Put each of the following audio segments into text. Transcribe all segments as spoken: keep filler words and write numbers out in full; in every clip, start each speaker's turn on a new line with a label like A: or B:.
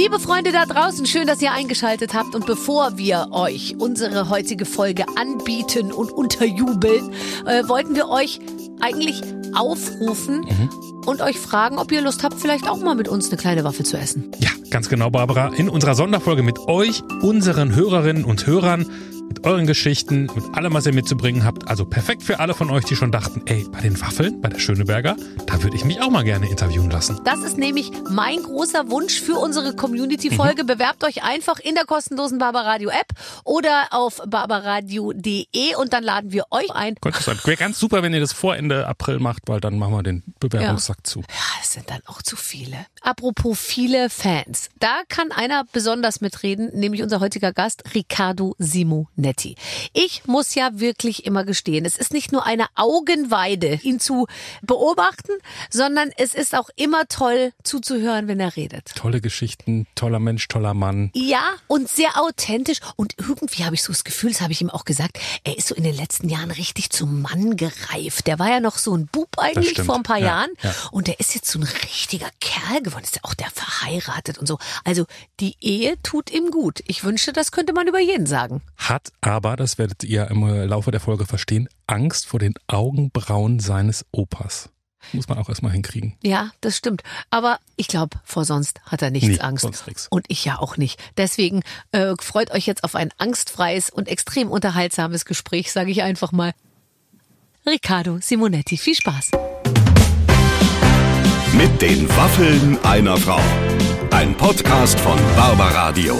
A: Liebe Freunde da draußen, schön, dass ihr eingeschaltet habt. Und bevor wir euch unsere heutige Folge anbieten und unterjubeln, äh, wollten wir euch eigentlich aufrufen mhm. und euch fragen, ob ihr Lust habt, vielleicht auch mal mit uns eine kleine Waffel zu essen.
B: Ja, ganz genau, Barbara. In unserer Sonderfolge mit euch, unseren Hörerinnen und Hörern, mit euren Geschichten, mit allem, was ihr mitzubringen habt. Also perfekt für alle von euch, die schon dachten, ey, bei den Waffeln, bei der Schöneberger, da würde ich mich auch mal gerne interviewen lassen.
A: Das ist nämlich mein großer Wunsch für unsere Community-Folge. Mhm. Bewerbt euch einfach in der kostenlosen Barbaradio-App oder auf barbaradio punkt de und dann laden wir euch ein.
B: Gott, das wäre ganz super, wenn ihr das vor Ende April macht, weil dann machen wir den Bewerbungssack ja. zu.
A: Ja, das sind dann auch zu viele. Apropos viele Fans. Da kann einer besonders mitreden, nämlich unser heutiger Gast, Riccardo Simonetti. Ich muss ja wirklich immer gestehen, es ist nicht nur eine Augenweide, ihn zu beobachten, sondern es ist auch immer toll zuzuhören, wenn er redet.
B: Tolle Geschichten, toller Mensch, toller Mann.
A: Ja, und sehr authentisch. Und irgendwie habe ich so das Gefühl, das habe ich ihm auch gesagt, er ist so in den letzten Jahren richtig zum Mann gereift. Der war ja noch so ein Bub eigentlich vor ein paar
B: ja,
A: Jahren.
B: Ja.
A: Und der ist jetzt so ein richtiger Kerl geworden. Ist ja auch der verheiratet und so. Also die Ehe tut ihm gut. Ich wünschte, das könnte man über jeden sagen.
B: Hat aber, das werdet ihr im Laufe der Folge verstehen, Angst vor den Augenbrauen seines Opas. Muss man auch erstmal hinkriegen.
A: Ja, das stimmt. Aber ich glaube, vor sonst hat er nichts
B: nee,
A: Angst.
B: Sonst nix.
A: Und ich ja auch nicht. Deswegen äh, freut euch jetzt auf ein angstfreies und extrem unterhaltsames Gespräch, sage ich einfach mal. Riccardo Simonetti, viel Spaß.
C: Mit den Waffeln einer Frau. Ein Podcast von Barbaradio.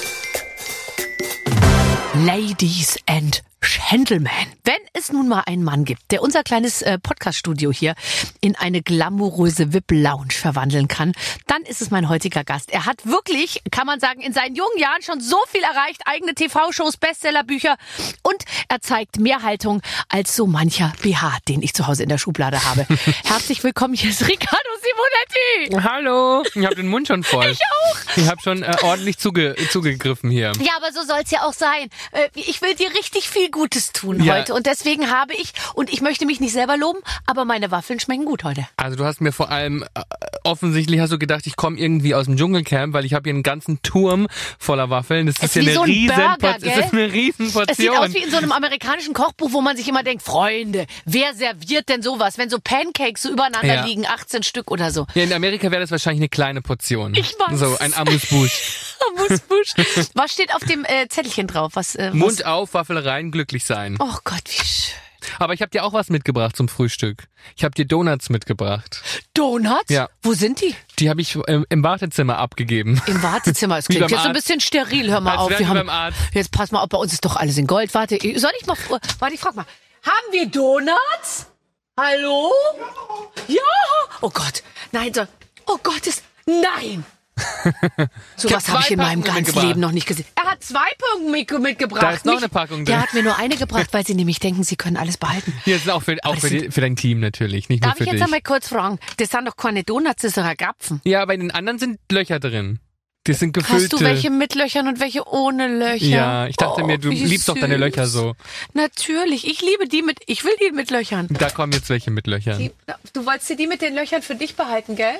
A: Ladies and Gentlemen, wenn es nun mal einen Mann gibt, der unser kleines äh, Podcast-Studio hier in eine glamouröse V I P-Lounge verwandeln kann, dann ist es mein heutiger Gast. Er hat wirklich, kann man sagen, in seinen jungen Jahren schon so viel erreicht, eigene T V-Shows, Bestsellerbücher und er zeigt mehr Haltung als so mancher B H, den ich zu Hause in der Schublade habe. Herzlich willkommen, hier ist Riccardo Simonetti.
D: Hallo, ich habe den Mund schon voll.
A: Ich auch.
D: Ich habe schon äh, ordentlich zuge- zugegriffen hier.
A: Ja, aber so soll's ja auch sein. Äh, ich will dir richtig viel Gutes tun
D: ja.
A: heute und deswegen habe ich, und ich möchte mich nicht selber loben, aber meine Waffeln schmecken gut heute.
D: Also du hast mir vor allem, äh, offensichtlich hast du gedacht, ich komme irgendwie aus dem Dschungelcamp, weil ich habe hier einen ganzen Turm voller Waffeln. Das ist,
A: ist
D: ja eine
A: so ein
D: riesen
A: Burger,
D: Por-
A: gell?
D: Das ist eine riesen Portion.
A: Es sieht aus wie in so einem amerikanischen Kochbuch, wo man sich immer denkt, Freunde, wer serviert denn sowas, wenn so Pancakes so übereinander
D: ja.
A: liegen, achtzehn Stück oder so.
D: Ja, in Amerika wäre das wahrscheinlich eine kleine Portion.
A: Ich weiß.
D: So, ein Amuse-Bouche.
A: Amuse-Bouche. Was steht auf dem äh, Zettelchen drauf? Was, äh, was?
D: Mund auf, Waffel rein, glücklich sein.
A: Oh Gott, wie schön.
D: Aber ich habe dir auch was mitgebracht zum Frühstück. Ich habe dir Donuts mitgebracht.
A: Donuts?
D: Ja.
A: Wo sind die?
D: Die habe ich im, im Wartezimmer abgegeben.
A: Im Wartezimmer. Es
D: Wie
A: klingt
D: beim
A: jetzt so ein
D: Arzt.
A: bisschen steril. Hör mal
D: Als
A: auf.
D: wären
A: Wir
D: wir
A: haben,
D: beim Arzt.
A: Jetzt pass mal auf, bei uns ist doch alles in Gold. Warte, soll ich mal... Warte, ich frag mal. Haben wir Donuts? Hallo? Ja. Oh Gott. Nein, so. Oh Gott, ist... Nein. So was habe ich in meinem ganzen Leben noch nicht gesehen. Er hat zwei Punkte mit, mitgebracht.
D: Da ist noch
A: nicht,
D: eine Packung drin.
A: Der hat mir nur eine gebracht, weil sie nämlich denken, sie können alles behalten.
D: Hier ist auch für, auch für, die, für dein Team natürlich, nicht nur
A: Darf
D: für
A: ich jetzt
D: dich.
A: einmal kurz fragen? Das sind doch keine Donuts, das sind ja Krapfen.
D: Ja, aber in den anderen sind Löcher drin. Die sind gefüllte.
A: Hast du welche mit Löchern und welche ohne Löcher?
D: Ja, ich dachte
A: oh,
D: mir, du
A: wie
D: liebst doch deine
A: süß.
D: Löcher so.
A: Natürlich, ich liebe die mit, ich will die mit Löchern.
D: Da kommen jetzt welche mit Löchern.
A: Die, du wolltest dir die mit den Löchern für dich behalten, gell?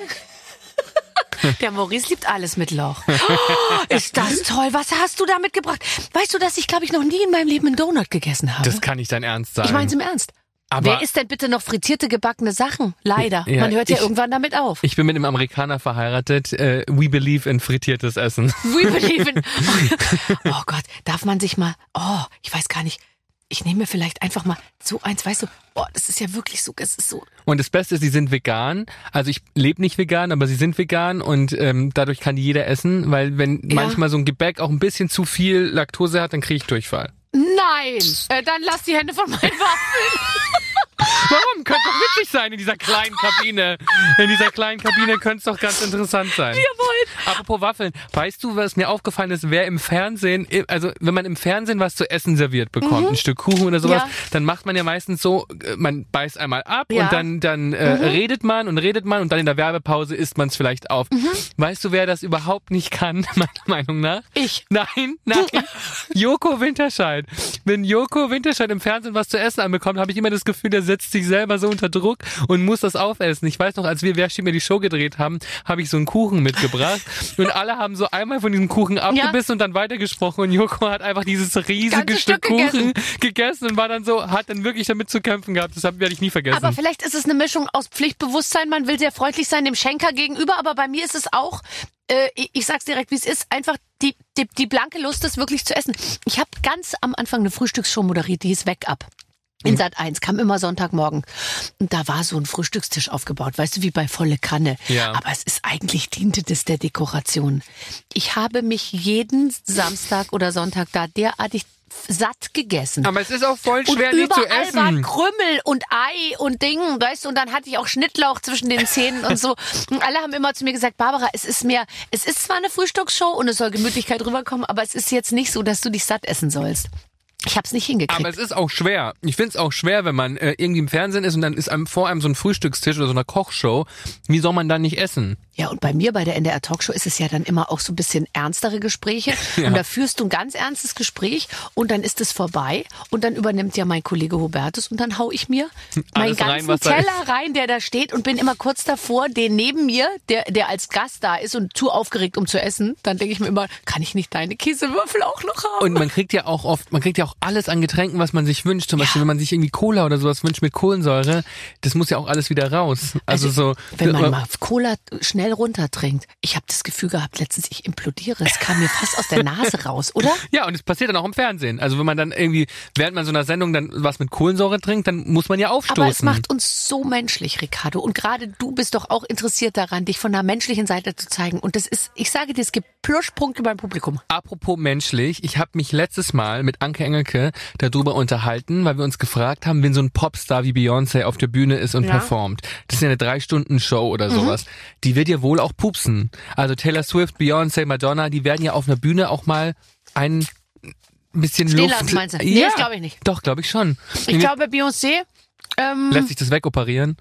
A: Der Maurice liebt alles mit Loch. Oh, ist das toll. Was hast du da mitgebracht? Weißt du, dass ich, glaube ich, noch nie in meinem Leben einen Donut gegessen habe?
D: Das kann nicht dein Ernst sein.
A: Ich meine es im Ernst.
D: Aber
A: wer isst denn bitte noch frittierte, gebackene Sachen? Leider.
D: Ja,
A: Man hört ja
D: ich-
A: irgendwann damit auf.
D: Ich bin mit einem Amerikaner verheiratet. Äh, we believe in frittiertes Essen.
A: We believe in... Oh Gott, darf man sich mal... Oh, ich weiß gar nicht. Ich nehme mir vielleicht einfach mal so eins, weißt du, oh, das ist ja wirklich so, es ist so...
D: Und das Beste ist, sie sind vegan. Also ich lebe nicht vegan, aber sie sind vegan und ähm, dadurch kann jeder essen, weil wenn
A: Ja.
D: manchmal so ein Gebäck auch ein bisschen zu viel Laktose hat, dann kriege ich Durchfall.
A: Nein! Äh, dann lass die Hände von meinen Waffeln.
D: Warum? Könnte doch witzig sein in dieser kleinen Kabine. In dieser kleinen Kabine könnte es doch ganz interessant sein.
A: Jawohl.
D: Apropos Waffeln, weißt du, was mir aufgefallen ist, wer im Fernsehen, also wenn man im Fernsehen was zu essen serviert bekommt, ein Stück Kuchen oder sowas,
A: Ja.
D: dann macht man ja meistens so, man beißt einmal ab
A: Ja.
D: und dann, dann äh, redet man und redet man und dann in der Werbepause isst man es vielleicht auf. Weißt du, wer das überhaupt nicht kann, meiner Meinung nach?
A: Ich.
D: Nein, nein. Joko Winterscheid. wenn Joko Winterscheid im Fernsehen was zu essen anbekommt, habe ich immer das Gefühl, der setzt sich selber so unter Druck und muss das aufessen. Ich weiß noch, als wir Wer steht mir die Show gedreht haben, habe ich so einen Kuchen mitgebracht und alle haben so einmal von diesem Kuchen abgebissen ja. und dann weitergesprochen und Joko hat einfach dieses riesige
A: Ganze
D: Stück
A: Stück
D: Kuchen
A: gegessen.
D: gegessen und war dann so, hat dann wirklich damit zu kämpfen gehabt. Das werde ich nie vergessen.
A: Aber vielleicht ist es eine Mischung aus Pflichtbewusstsein, man will sehr freundlich sein dem Schenker gegenüber, aber bei mir ist es auch, äh, ich, ich sag's direkt, wie es ist, einfach die, die, die blanke Lust, das wirklich zu essen. Ich habe ganz am Anfang eine Frühstücksshow moderiert, die hieß Wake Up. In Sat eins, kam immer Sonntagmorgen. Und da war so ein Frühstückstisch aufgebaut, weißt du, wie bei Volle Kanne.
D: Ja.
A: Aber es ist eigentlich, diente das der Dekoration. Ich habe mich jeden Samstag oder Sonntag da derartig satt gegessen.
D: Aber es ist auch voll schwer,
A: und
D: nicht zu
A: überall
D: essen.
A: waren Krümmel und Ei und Ding, weißt du, und dann hatte ich auch Schnittlauch zwischen den Zähnen und so. Und alle haben immer zu mir gesagt, Barbara, es ist mehr, es ist zwar eine Frühstücksshow und es soll Gemütlichkeit rüberkommen, aber es ist jetzt nicht so, dass du dich satt essen sollst. Ich hab's nicht hingekriegt.
D: Aber es ist auch schwer. Ich find's auch schwer, wenn man äh, irgendwie im Fernsehen ist und dann ist einem vor einem so ein Frühstückstisch oder so eine Kochshow. Wie soll man dann nicht essen?
A: Ja, und bei mir bei der N D R Talkshow ist es ja dann immer auch so ein bisschen ernstere Gespräche. Ja. Und da führst du ein ganz ernstes Gespräch und dann ist es vorbei und dann übernimmt ja mein Kollege Hubertus und dann hau ich mir meinen ganzen
D: rein,
A: Teller rein, der da steht und bin immer kurz davor, den neben mir, der der als Gast da ist und zu aufgeregt, um zu essen, dann denke ich mir immer, kann ich nicht deine Käsewürfel auch noch haben?
D: Und man kriegt ja auch oft, man kriegt ja auch alles an Getränken, was man sich wünscht. Zum Beispiel, wenn man sich irgendwie Cola oder sowas wünscht mit Kohlensäure, das muss ja auch alles wieder raus. Also, also so,
A: wenn man mal Cola schnell runtertrinkt. Ich habe das Gefühl gehabt, letztens ich implodiere. Es kam mir fast aus der Nase raus, oder?
D: Ja, und es passiert dann auch im Fernsehen. Also wenn man dann irgendwie, während man so einer Sendung dann was mit Kohlensäure trinkt, dann muss man ja aufstoßen.
A: Aber es macht uns so menschlich, Ricardo. Und gerade du bist doch auch interessiert daran, dich von der menschlichen Seite zu zeigen. Und das ist, ich sage dir, es gibt Pluspunkte beim Publikum.
D: Apropos menschlich, ich habe mich letztes Mal mit Anke Engelke darüber unterhalten, weil wir uns gefragt haben, wenn so ein Popstar wie Beyoncé auf der Bühne ist und ja. performt. Das ist ja eine Drei-Stunden-Show oder sowas. Mhm. Die wird ja wohl auch pupsen. Also Taylor Swift, Beyoncé, Madonna, die werden ja auf einer Bühne auch mal ein bisschen
A: Stehen
D: Luft...
A: lassen, meinst du? Nee,
D: ja,
A: das glaube ich nicht.
D: Doch, glaube ich schon.
A: Ich glaube, Beyoncé... Ähm,
D: lässt sich das wegoperieren?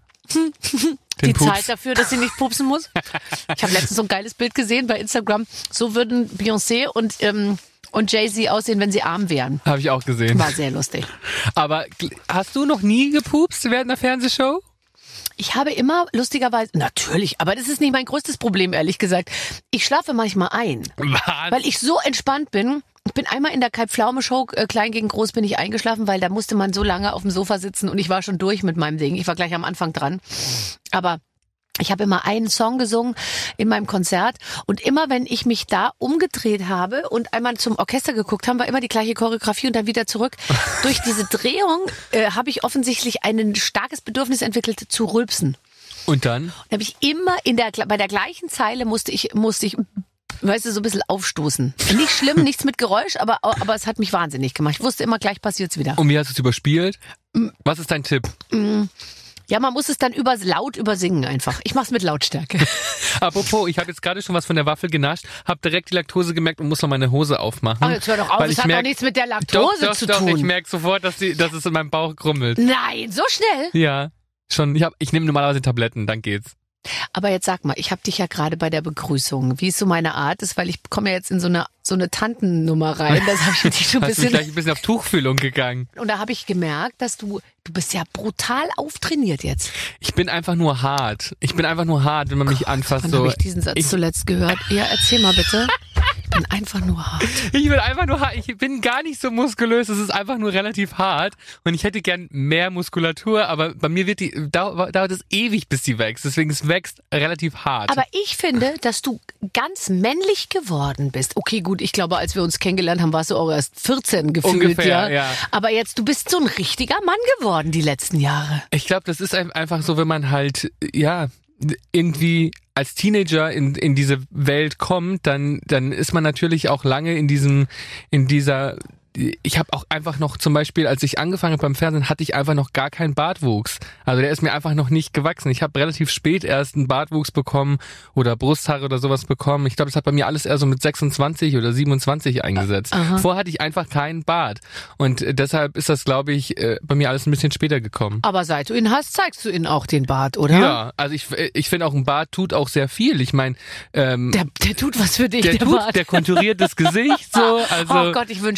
A: Die Pups. Zeit dafür, dass sie nicht pupsen muss. Ich habe letztens so ein geiles Bild gesehen bei Instagram. So würden Beyoncé und... Ähm, und Jay-Z aussehen, wenn sie arm wären.
D: Habe ich auch gesehen.
A: War sehr lustig.
D: Aber hast du noch nie gepupst während einer Fernsehshow?
A: Ich habe immer, lustigerweise, natürlich, aber das ist nicht mein größtes Problem, ehrlich gesagt. Ich schlafe manchmal ein.
D: Was?
A: Weil ich so entspannt bin. Ich bin einmal in der Kai-Pflaume-Show, äh, klein gegen groß, bin ich eingeschlafen, weil da musste man so lange auf dem Sofa sitzen und ich war schon durch mit meinem Ding. Ich war gleich am Anfang dran. Aber... ich habe immer einen Song gesungen in meinem Konzert und immer, wenn ich mich da umgedreht habe und einmal zum Orchester geguckt habe, war immer die gleiche Choreografie und dann wieder zurück. Durch diese Drehung äh, habe ich offensichtlich ein starkes Bedürfnis entwickelt zu rülpsen.
D: Und dann?
A: Und habe ich immer in der bei der gleichen Zeile musste ich musste ich weißt du, so ein bisschen aufstoßen. Nicht schlimm, nichts mit Geräusch, aber aber es hat mich wahnsinnig gemacht. Ich wusste immer, gleich passiert's wieder.
D: Und wie hast du es überspielt? Was ist dein Tipp?
A: Mm. Ja, man muss es dann über, laut übersingen einfach. Ich mach's mit Lautstärke.
D: Apropos, ich habe jetzt gerade schon was von der Waffel genascht, habe direkt die Laktose gemerkt und muss noch meine Hose aufmachen.
A: Oh, jetzt hör doch auf, das hat
D: merk,
A: doch nichts mit der Laktose
D: doch, doch,
A: zu
D: doch,
A: tun.
D: Ich merke sofort, dass, die, dass es in meinem Bauch grummelt.
A: Nein, so schnell?
D: Ja, schon. Ich, hab, ich nehme normalerweise Tabletten, dann geht's.
A: Aber jetzt sag mal, ich habe dich ja gerade bei der Begrüßung, wie es so meine Art ist, weil ich komme ja jetzt in so eine so eine Tantennummer rein. Das habe ich dich schon ein bisschen.
D: Hast du gleich ein bisschen auf Tuchfühlung gegangen.
A: Und da habe ich gemerkt, dass du du bist ja brutal auftrainiert jetzt.
D: Ich bin einfach nur hart. Ich bin einfach nur hart, wenn man
A: Gott,
D: mich anfasst.
A: Wann
D: so.
A: habe ich diesen Satz ich, zuletzt gehört? Ja, erzähl mal bitte. Ich bin einfach nur hart.
D: Ich bin einfach nur hart. Ich bin gar nicht so muskulös. Es ist einfach nur relativ hart. Und ich hätte gern mehr Muskulatur, aber bei mir wird die, dauert, dauert es ewig, bis die wächst. Deswegen es wächst relativ hart.
A: Aber ich finde, dass du ganz männlich geworden bist. Okay, gut, ich glaube, als wir uns kennengelernt haben, warst du auch erst vierzehn gefühlt.
D: Ungefähr,
A: ja.
D: ja.
A: Aber jetzt, du bist so ein richtiger Mann geworden die letzten Jahre.
D: Ich glaube, das ist einfach so, wenn man halt, ja, irgendwie als Teenager in in diese Welt kommt, dann dann ist man natürlich auch lange in diesem in dieser ich habe auch einfach noch zum Beispiel, als ich angefangen habe beim Fernsehen, hatte ich einfach noch gar keinen Bartwuchs. Also der ist mir einfach noch nicht gewachsen. Ich habe relativ spät erst einen Bartwuchs bekommen oder Brusthaare oder sowas bekommen. Ich glaube, das hat bei mir alles eher so mit sechsundzwanzig oder siebenundzwanzig eingesetzt. Aha. Vorher hatte ich einfach keinen Bart. Und deshalb ist das, glaube ich, bei mir alles ein bisschen später gekommen.
A: Aber seit du ihn hast, zeigst du ihn auch den Bart, oder?
D: Ja, also ich, ich finde auch, ein Bart tut auch sehr viel. Ich meine... Ähm,
A: der, der tut was für dich,
D: der,
A: der
D: tut,
A: Bart.
D: Der konturiert das Gesicht so. Also,
A: oh Gott, ich wünschte, ich hätte einen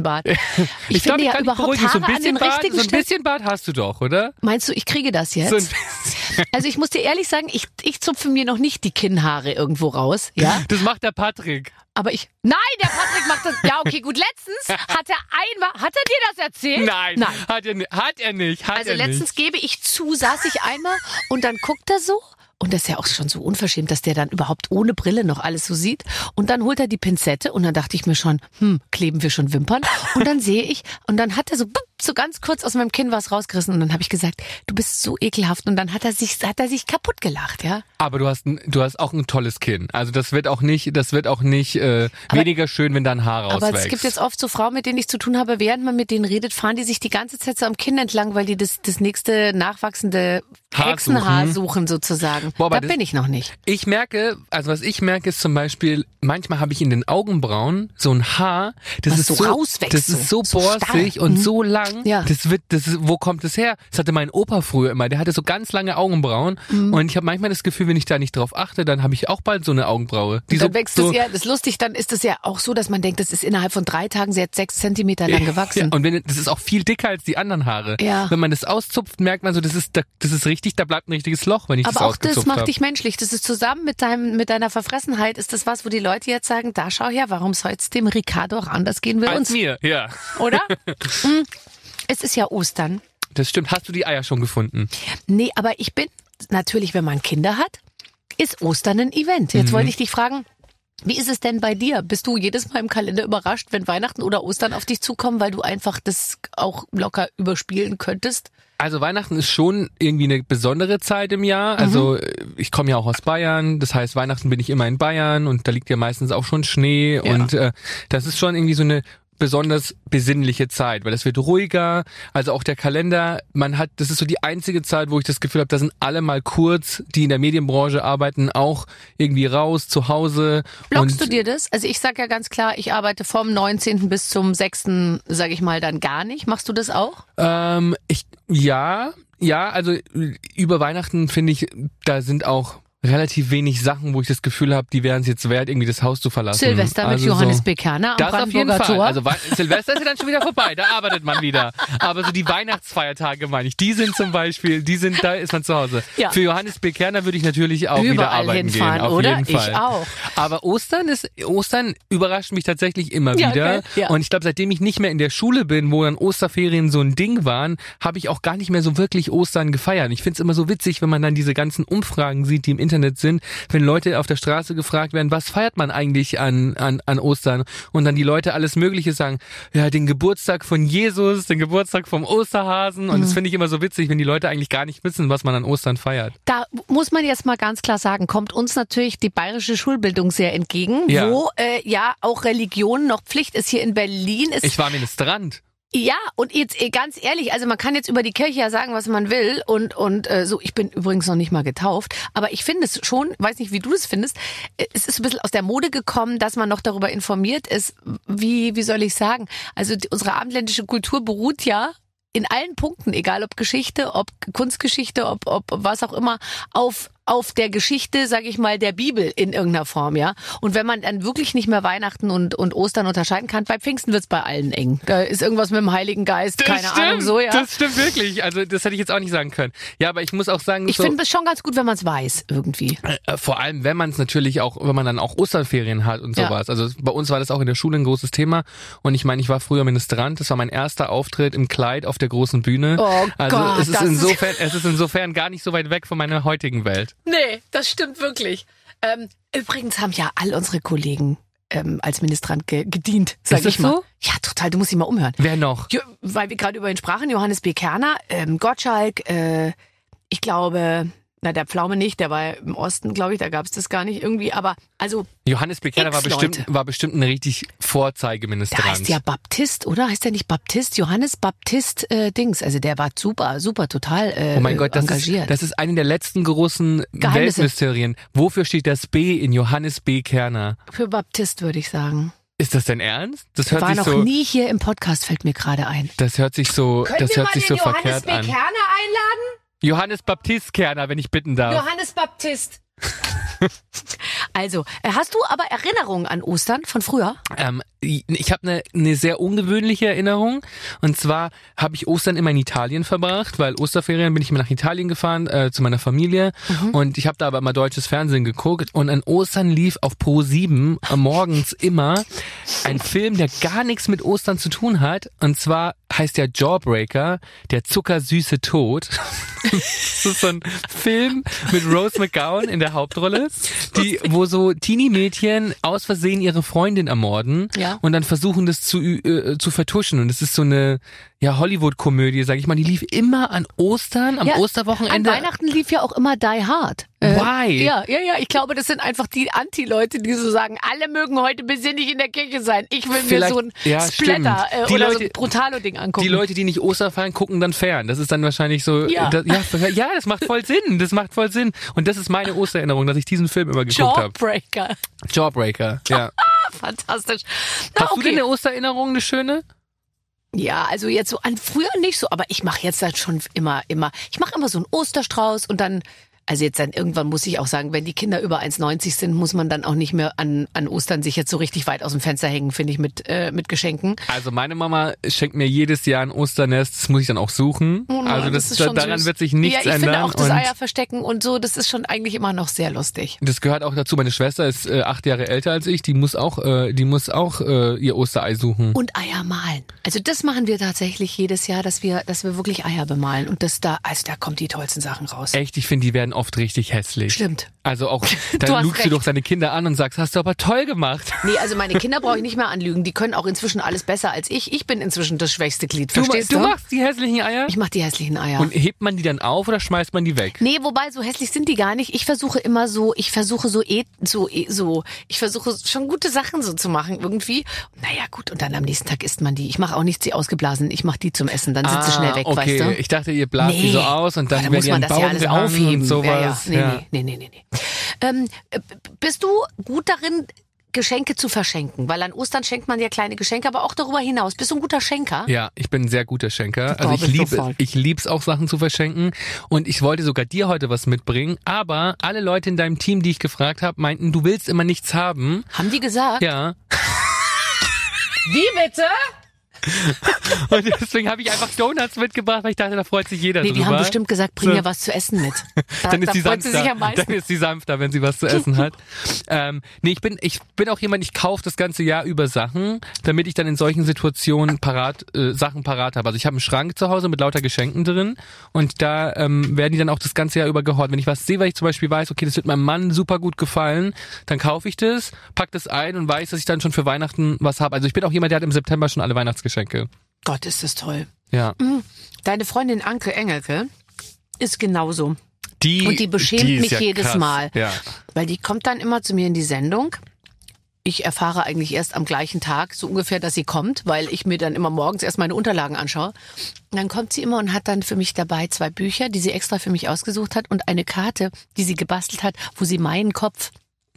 A: Bart. Ich,
D: Ich
A: finde
D: glaub, ich
A: ja
D: kann dich
A: überhaupt
D: beruhigen.
A: Haare
D: So ein
A: an
D: bisschen
A: den
D: Bart,
A: richtigen
D: so ein
A: Stellen.
D: bisschen Bart hast du doch, oder?
A: Meinst du, ich kriege das jetzt?
D: So ein bisschen.
A: Also ich muss dir ehrlich sagen, ich, ich zupfe mir noch nicht die Kinnhaare irgendwo raus, ja.
D: Das macht der Patrick.
A: Aber ich, nein, der Patrick macht das, ja okay, gut, letztens hat er einmal, hat er dir das erzählt?
D: Nein,
A: Nein.
D: Hat, er, ni- hat er nicht. Hat
A: Also
D: er
A: letztens
D: nicht.
A: gebe ich zu, saß ich einmal und dann guckt er so. Und das ist ja auch schon so unverschämt, dass der dann überhaupt ohne Brille noch alles so sieht. Und dann holt er die Pinzette und dann dachte ich mir schon, hm, kleben wir schon Wimpern? Und dann sehe ich, und dann hat er so, so ganz kurz aus meinem Kinn was rausgerissen und dann habe ich gesagt, du bist so ekelhaft. Und dann hat er sich, hat er sich kaputt gelacht, ja.
D: Aber du hast, ein, du hast auch ein tolles Kinn. Also das wird auch nicht, das wird auch nicht äh,
A: Aber-
D: weniger schön, wenn da ein Haar rauswächst.
A: Aber es gibt jetzt oft so Frauen, mit denen ich zu tun habe, während man mit denen redet, fahren die sich die ganze Zeit so am Kinn entlang, weil die das, das nächste nachwachsende
D: Haar
A: Hexenhaar
D: suchen.
A: suchen sozusagen.
D: Boah, aber
A: da
D: das-
A: bin ich noch nicht.
D: Ich merke, also was ich merke ist zum Beispiel, manchmal habe ich in den Augenbrauen so ein Haar, das
A: Was
D: ist
A: so
D: so,
A: rauswächst,
D: das ist so
A: so
D: borstig
A: starr.
D: und
A: Mhm.
D: so lang.
A: Ja.
D: Das wird, das ist, wo kommt das her? Das hatte mein Opa früher immer. Der hatte so ganz lange Augenbrauen
A: Mhm.
D: und ich habe manchmal das Gefühl, wenn ich da nicht drauf achte, dann habe ich auch bald so eine Augenbraue. Die
A: Und dann
D: so,
A: wächst
D: so,
A: es ja, das ist lustig, dann ist es ja auch so, dass man denkt, das ist innerhalb von drei Tagen, sie hat sechs Zentimeter lang gewachsen.
D: Ja, und wenn, das ist auch viel dicker als die anderen Haare.
A: Ja.
D: Wenn man das auszupft, merkt man so, das ist, da- das ist richtig, da bleibt ein richtiges Loch, wenn ich das
A: Aber auch das
D: ausgezupft
A: macht
D: habe.
A: dich menschlich. Das ist zusammen mit deinem, mit deiner Verfressenheit, ist das was, wo die Leute jetzt sagen, da schau her, warum soll es dem Ricardo auch anders gehen wie
D: Als
A: uns,
D: mir, ja.
A: oder? Hm. Es ist ja Ostern.
D: Das stimmt. Hast du die Eier schon gefunden?
A: Nee, aber ich bin, natürlich, wenn man Kinder hat, ist Ostern ein Event. Jetzt
D: Mhm.
A: wollte ich dich fragen, wie ist es denn bei dir? Bist du jedes Mal im Kalender überrascht, wenn Weihnachten oder Ostern auf dich zukommen, weil du einfach das auch locker überspielen könntest?
D: Also Weihnachten ist schon irgendwie eine besondere Zeit im Jahr. Also ich komme ja auch aus Bayern, das heißt Weihnachten bin ich immer in Bayern und da liegt ja meistens auch schon Schnee und äh, das ist schon irgendwie so eine besonders besinnliche Zeit, weil es wird ruhiger, also auch der Kalender, man hat, das ist so die einzige Zeit, wo ich das Gefühl habe, da sind alle mal kurz, die in der Medienbranche arbeiten, auch irgendwie raus, zu Hause.
A: Blockst
D: und
A: du dir das? Also ich sag ja ganz klar, ich arbeite vom neunzehnten bis zum sechsten, sag ich mal, dann gar nicht. Machst du das auch?
D: Ähm, ich, ja, ja, also über Weihnachten finde ich, da sind auch relativ wenig Sachen, wo ich das Gefühl habe, die wären es jetzt wert, irgendwie das Haus zu verlassen.
A: Silvester mit
D: Also
A: Johannes
D: so,
A: B. Kerner am
D: das auf jeden
A: Brandenburger
D: Fall.
A: Tor.
D: Also Wei- Silvester ist ja dann schon wieder vorbei, da arbeitet man wieder. Aber so die Weihnachtsfeiertage meine ich, die sind zum Beispiel, die sind, da ist man zu Hause.
A: Ja.
D: Für Johannes B. Kerner würde ich natürlich auch wieder
A: Überall
D: arbeiten
A: hinfahren,
D: gehen. Auf
A: oder?
D: jeden Fall.
A: Ich auch.
D: Aber Ostern ist, Ostern überrascht mich tatsächlich immer
A: Ja,
D: wieder.
A: geil. Ja.
D: Und ich glaube, seitdem ich nicht mehr in der Schule bin, wo dann Osterferien so ein Ding waren, habe ich auch gar nicht mehr so wirklich Ostern gefeiert. Ich finde es immer so witzig, wenn man dann diese ganzen Umfragen sieht, die im Internet sind, wenn Leute auf der Straße gefragt werden, was feiert man eigentlich an, an, an Ostern? Und dann die Leute alles Mögliche sagen, ja, den Geburtstag von Jesus, den Geburtstag vom Osterhasen. Und das finde ich immer so witzig, wenn die Leute eigentlich gar nicht wissen, was man an Ostern feiert.
A: Da muss man jetzt mal ganz klar sagen, kommt uns natürlich die bayerische Schulbildung sehr entgegen,
D: Ja.
A: wo äh, ja auch Religion noch Pflicht ist. Hier in Berlin ist
D: Ich war Ministrant.
A: ja, und jetzt eh, ganz ehrlich, also man kann jetzt über die Kirche ja sagen, was man will und und äh, so, ich bin übrigens noch nicht mal getauft, aber ich finde es schon, weiß nicht, wie du das findest, äh, es ist ein bisschen aus der Mode gekommen, dass man noch darüber informiert ist, wie wie soll ich sagen, also die, unsere abendländische Kultur beruht ja in allen Punkten, egal ob Geschichte, ob Kunstgeschichte, ob ob was auch immer, auf auf der Geschichte, sage ich mal, der Bibel in irgendeiner Form, ja. Und wenn man dann wirklich nicht mehr Weihnachten und und Ostern unterscheiden kann, bei Pfingsten wird's bei allen eng. Da ist irgendwas mit dem Heiligen Geist,
D: Das
A: keine
D: stimmt,
A: Ahnung, so, ja.
D: Das stimmt wirklich. Also das hätte ich jetzt auch nicht sagen können. Ja, aber ich muss auch sagen,
A: Ich
D: so,
A: finde es schon ganz gut, wenn man es weiß, irgendwie.
D: äh, vor allem, wenn man es natürlich auch, wenn man dann auch Osterferien hat und
A: Ja.
D: sowas. Also bei uns war das auch in der Schule ein großes Thema. Und ich meine, ich war früher Ministrant. Das war mein erster Auftritt im Kleid auf der großen Bühne.
A: Oh
D: also
A: Gott,
D: es ist
A: das ist-
D: insofern, es ist insofern gar nicht so weit weg von meiner heutigen Welt.
A: Nee, das stimmt wirklich. Ähm, übrigens haben ja all unsere Kollegen ähm, als Ministrant ge gedient, sag
D: Ist das
A: ich mal.
D: so?
A: Ja, total, du musst dich mal umhören.
D: Wer noch?
A: Jo, weil wir gerade über ihn sprachen, Johannes B. Kerner, ähm, Gottschalk, äh, ich glaube, na der Pflaume nicht, der war im Osten, glaube ich, da gab es das gar nicht irgendwie, aber also
D: Johannes Bekerner war
A: X-Leute.
D: bestimmt, war bestimmt ein richtig Vorzeigeministrant.
A: der heißt ja Baptist, oder? Heißt der nicht Baptist? Johannes Baptist äh, Dings, also der war super, super, total äh,
D: Oh mein Gott, das ist,
A: engagiert.
D: das ist eine der letzten großen
A: Geheimnisse.
D: Weltmysterien. Wofür steht das B in Johannes B. Kerner?
A: Für Baptist würde ich sagen.
D: Ist das denn ernst? Das hört
A: War
D: sich
A: noch
D: so,
A: nie hier im Podcast, fällt mir gerade ein.
D: das hört sich so, das hört sich so verkehrt an.
A: Kerner einladen?
D: Johannes Baptist Kerner, wenn ich bitten darf.
A: Johannes Baptist. Also, äh, hast du aber Erinnerungen an Ostern von früher?
D: Ähm, ich habe eine ne sehr ungewöhnliche Erinnerung. Und zwar habe ich Ostern immer in Italien verbracht, weil Osterferien bin ich immer nach Italien gefahren, äh, zu meiner Familie. Mhm. Und ich habe da aber immer deutsches Fernsehen geguckt. Und an Ostern lief auf Pro sieben äh, morgens immer ein Film, der gar nichts mit Ostern zu tun hat. Und zwar heißt der Jawbreaker, der zuckersüße Tod. Das ist so ein Film mit Rose McGowan in der Hauptrolle, die, wo so Teenie-Mädchen aus Versehen ihre Freundin ermorden
A: ja.
D: und dann versuchen, das zu, äh, zu vertuschen. Und es ist so eine ja, Hollywood-Komödie, sag ich mal. Die lief immer an Ostern, am
A: ja,
D: Osterwochenende.
A: An Weihnachten lief ja auch immer Die Hard.
D: Why?
A: Äh, ja, ja, ja. Ich glaube, das sind einfach die Anti-Leute, die so sagen, alle mögen heute besinnlich in der Kirche sein. Ich will
D: Vielleicht,
A: mir so ein
D: ja,
A: Splatter äh,
D: die
A: oder
D: Leute,
A: so ein Brutalo-Ding angucken.
D: Die Leute, die nicht Ostern feiern, gucken dann fern. Das ist dann wahrscheinlich so,
A: ja,
D: das, ja, ja, das macht voll Sinn. Das macht voll Sinn. Und das ist meine Ostererinnerung, dass ich diesen Film immer geguckt habe.
A: Jawbreaker.
D: Jawbreaker, ja.
A: Fantastisch. Na,
D: Hast
A: okay.
D: du denn eine Ostererinnerung, eine schöne?
A: Ja, also jetzt so an früher nicht so, aber ich mache jetzt halt schon immer, immer, ich mache immer so einen Osterstrauß und dann, also jetzt dann irgendwann muss ich auch sagen, wenn die Kinder über eins neunzig sind, muss man dann auch nicht mehr an, an Ostern sich jetzt so richtig weit aus dem Fenster hängen, finde ich, mit, äh, mit Geschenken.
D: Also meine Mama schenkt mir jedes Jahr ein Osternest, das muss ich dann auch suchen.
A: Oh,
D: also das,
A: das
D: da, daran
A: süß.
D: wird sich nichts
A: ändern. Ja, ich
D: ändern.
A: finde auch das
D: und
A: Eier verstecken und so, das ist schon eigentlich immer noch sehr lustig.
D: das gehört auch dazu. Meine Schwester ist äh, acht Jahre älter als ich, die muss auch, äh, die muss auch äh, ihr Osterei suchen.
A: Und Eier malen. Also das machen wir tatsächlich jedes Jahr, dass wir, dass wir wirklich Eier bemalen und das da, also da kommen die tollsten Sachen raus.
D: Echt, ich finde, die werden oft richtig hässlich.
A: Stimmt.
D: Also auch,
A: Du
D: dann
A: hast
D: lügst
A: recht.
D: du doch deine Kinder an und sagst, hast du aber toll gemacht.
A: Nee, also meine Kinder brauche ich nicht mehr anlügen. Die können auch inzwischen alles besser als ich. Ich bin inzwischen das schwächste Glied. Verstehst
D: du?
A: du?
D: Du machst die hässlichen Eier?
A: Ich mache die hässlichen Eier.
D: Und hebt man die dann auf oder schmeißt man die weg?
A: Nee, wobei, so hässlich sind die gar nicht. Ich versuche immer so, ich versuche so, eh, so, eh, so, ich versuche schon gute Sachen so zu machen irgendwie. Naja, gut, und dann am nächsten Tag isst man die. Ich mache auch nicht sie ausgeblasen, ich mache die zum Essen, dann sind sie
D: Ah,
A: schnell weg,
D: okay.
A: weißt du?
D: Ich dachte, ihr blast
A: Nee.
D: die so aus und dann,
A: Ja, da
D: werden
A: muss
D: die
A: man
D: an
A: das
D: den
A: ja
D: Baum
A: alles
D: gehangen
A: aufheben.
D: und sowas.
A: Ja, ja. Nee,
D: Ja.
A: nee, nee, nee, nee. Ähm, äh, bist du gut darin, Geschenke zu verschenken? Weil an Ostern schenkt man ja kleine Geschenke, aber auch darüber hinaus. Bist du ein guter Schenker?
D: Ja, ich bin ein sehr guter Schenker.
A: Das
D: Also ich
A: glaub ich
D: liebe
A: sofort.
D: ich lieb's auch, Sachen zu verschenken. Und ich wollte sogar dir heute was mitbringen. Aber alle Leute in deinem Team, die ich gefragt habe, meinten, du willst immer nichts haben.
A: Haben die gesagt?
D: Ja.
A: Wie bitte?
D: Und deswegen habe ich einfach Donuts mitgebracht, weil ich dachte, da freut sich jeder
A: Nee,
D: drüber.
A: die haben bestimmt gesagt, bring
D: So.
A: mir was zu essen mit. Da,
D: dann ist
A: da
D: die
A: freut sie sich
D: sanfter.
A: am meisten.
D: Dann ist die sanfter, wenn sie was zu essen hat. ähm, nee, ich bin, ich bin auch jemand, ich kaufe das ganze Jahr über Sachen, damit ich dann in solchen Situationen parat, äh, Sachen parat habe. Also ich habe einen Schrank zu Hause mit lauter Geschenken drin und da ähm, werden die dann auch das ganze Jahr über gehortet. Wenn ich was sehe, weil ich zum Beispiel weiß, okay, das wird meinem Mann super gut gefallen, dann kaufe ich das, pack das ein und weiß, dass ich dann schon für Weihnachten was habe. Also ich bin auch jemand, der hat im September schon alle Weihnachtsgeschenke.
A: Gott, ist das toll.
D: Ja.
A: Deine Freundin Anke Engelke ist genauso.
D: Die,
A: Und die beschämt
D: die ist
A: mich
D: ja
A: jedes
D: krass.
A: Mal.
D: Ja.
A: Weil die kommt dann immer zu mir in die Sendung. Ich erfahre eigentlich erst am gleichen Tag so ungefähr, dass sie kommt, weil ich mir dann immer morgens erst meine Unterlagen anschaue. Und dann kommt sie immer und hat dann für mich dabei zwei Bücher, die sie extra für mich ausgesucht hat und eine Karte, die sie gebastelt hat, wo sie meinen Kopf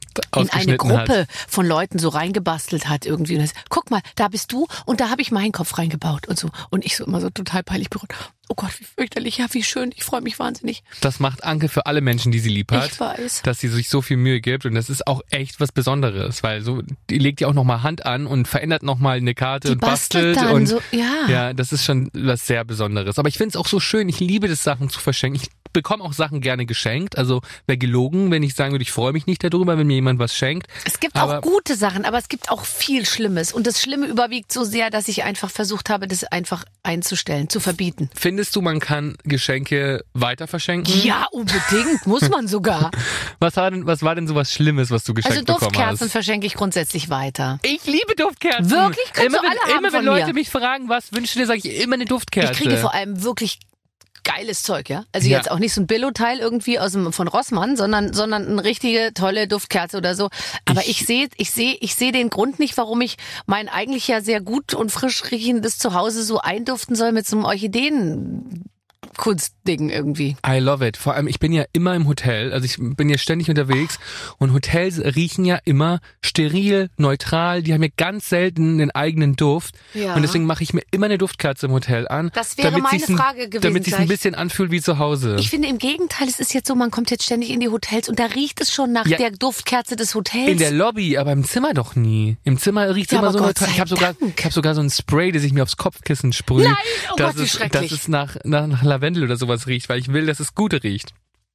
A: in eine Gruppe
D: hat.
A: von Leuten so reingebastelt hat irgendwie. Und das, guck mal, da bist du und da habe ich meinen Kopf reingebaut und so. Und ich so immer so total peinlich berührt. Oh Gott, wie fürchterlich, ja, wie schön, ich freue mich wahnsinnig.
D: Das macht Anke für alle Menschen, die sie lieb hat.
A: Ich weiß.
D: Dass sie sich so viel Mühe gibt und das ist auch echt was Besonderes, weil so, die legt ja auch nochmal Hand an und verändert nochmal eine Karte
A: Die
D: und
A: bastelt
D: bastelt
A: dann
D: und
A: so, ja.
D: ja, das ist schon was sehr Besonderes. Aber ich finde es auch so schön, ich liebe das, Sachen zu verschenken. Ich bekomme auch Sachen gerne geschenkt, also wäre gelogen, wenn ich sagen würde, ich freue mich nicht darüber, wenn mir jemand was schenkt.
A: Es gibt
D: Aber
A: auch gute Sachen, aber es gibt auch viel Schlimmes. Und das Schlimme überwiegt so sehr, dass ich einfach versucht habe, das einfach einzustellen, zu verbieten.
D: Findest du, man kann Geschenke weiter verschenken?
A: Ja, unbedingt, muss man sogar.
D: Was war denn, was war denn so was Schlimmes, was du geschenkt
A: Also
D: bekommen
A: Duftkerzen
D: hast?
A: verschenke ich grundsätzlich weiter.
D: Ich liebe Duftkerzen.
A: Wirklich? Kannst
D: Immer
A: du
D: wenn,
A: alle haben
D: immer wenn
A: von
D: Leute
A: mir.
D: mich fragen, was wünschst du dir, sage ich immer eine Duftkerze.
A: Ich kriege vor allem wirklich geiles Zeug, ja. Also
D: Ja.
A: jetzt auch nicht so ein Billo-Teil irgendwie aus dem, von Rossmann, sondern, sondern eine richtige tolle Duftkerze oder so. Aber ich, ich sehe, ich sehe, ich sehe den Grund nicht, warum ich mein eigentlich ja sehr gut und frisch riechendes Zuhause so einduften soll mit so einem Orchideen. Kunstding irgendwie.
D: I love it. Vor allem, ich bin ja immer im Hotel, also ich bin ja ständig unterwegs und Hotels riechen ja immer steril, neutral, die haben ja ganz selten einen eigenen Duft
A: Ja.
D: und deswegen mache ich mir immer eine Duftkerze im Hotel an.
A: Das wäre
D: damit
A: meine
D: sich's ein-
A: Frage gewesen
D: Damit es sich ein
A: gleich.
D: bisschen anfühlt wie zu Hause.
A: Ich finde im Gegenteil, es ist jetzt so, man kommt jetzt ständig in die Hotels und da riecht es schon nach
D: Ja.
A: der Duftkerze des Hotels.
D: In der Lobby, aber im Zimmer doch nie. Im Zimmer riecht es
A: Ja,
D: immer
A: aber
D: so
A: Gott
D: neutral.
A: sei
D: Ich habe sogar,
A: Dank.
D: ich habe sogar so ein Spray, das ich mir aufs Kopfkissen sprühe.
A: Nein, oh
D: dass
A: Gott, wie
D: es,
A: schrecklich.
D: dass es nach, nach, nach Lavendel oder sowas riecht, weil ich will, dass es gut riecht.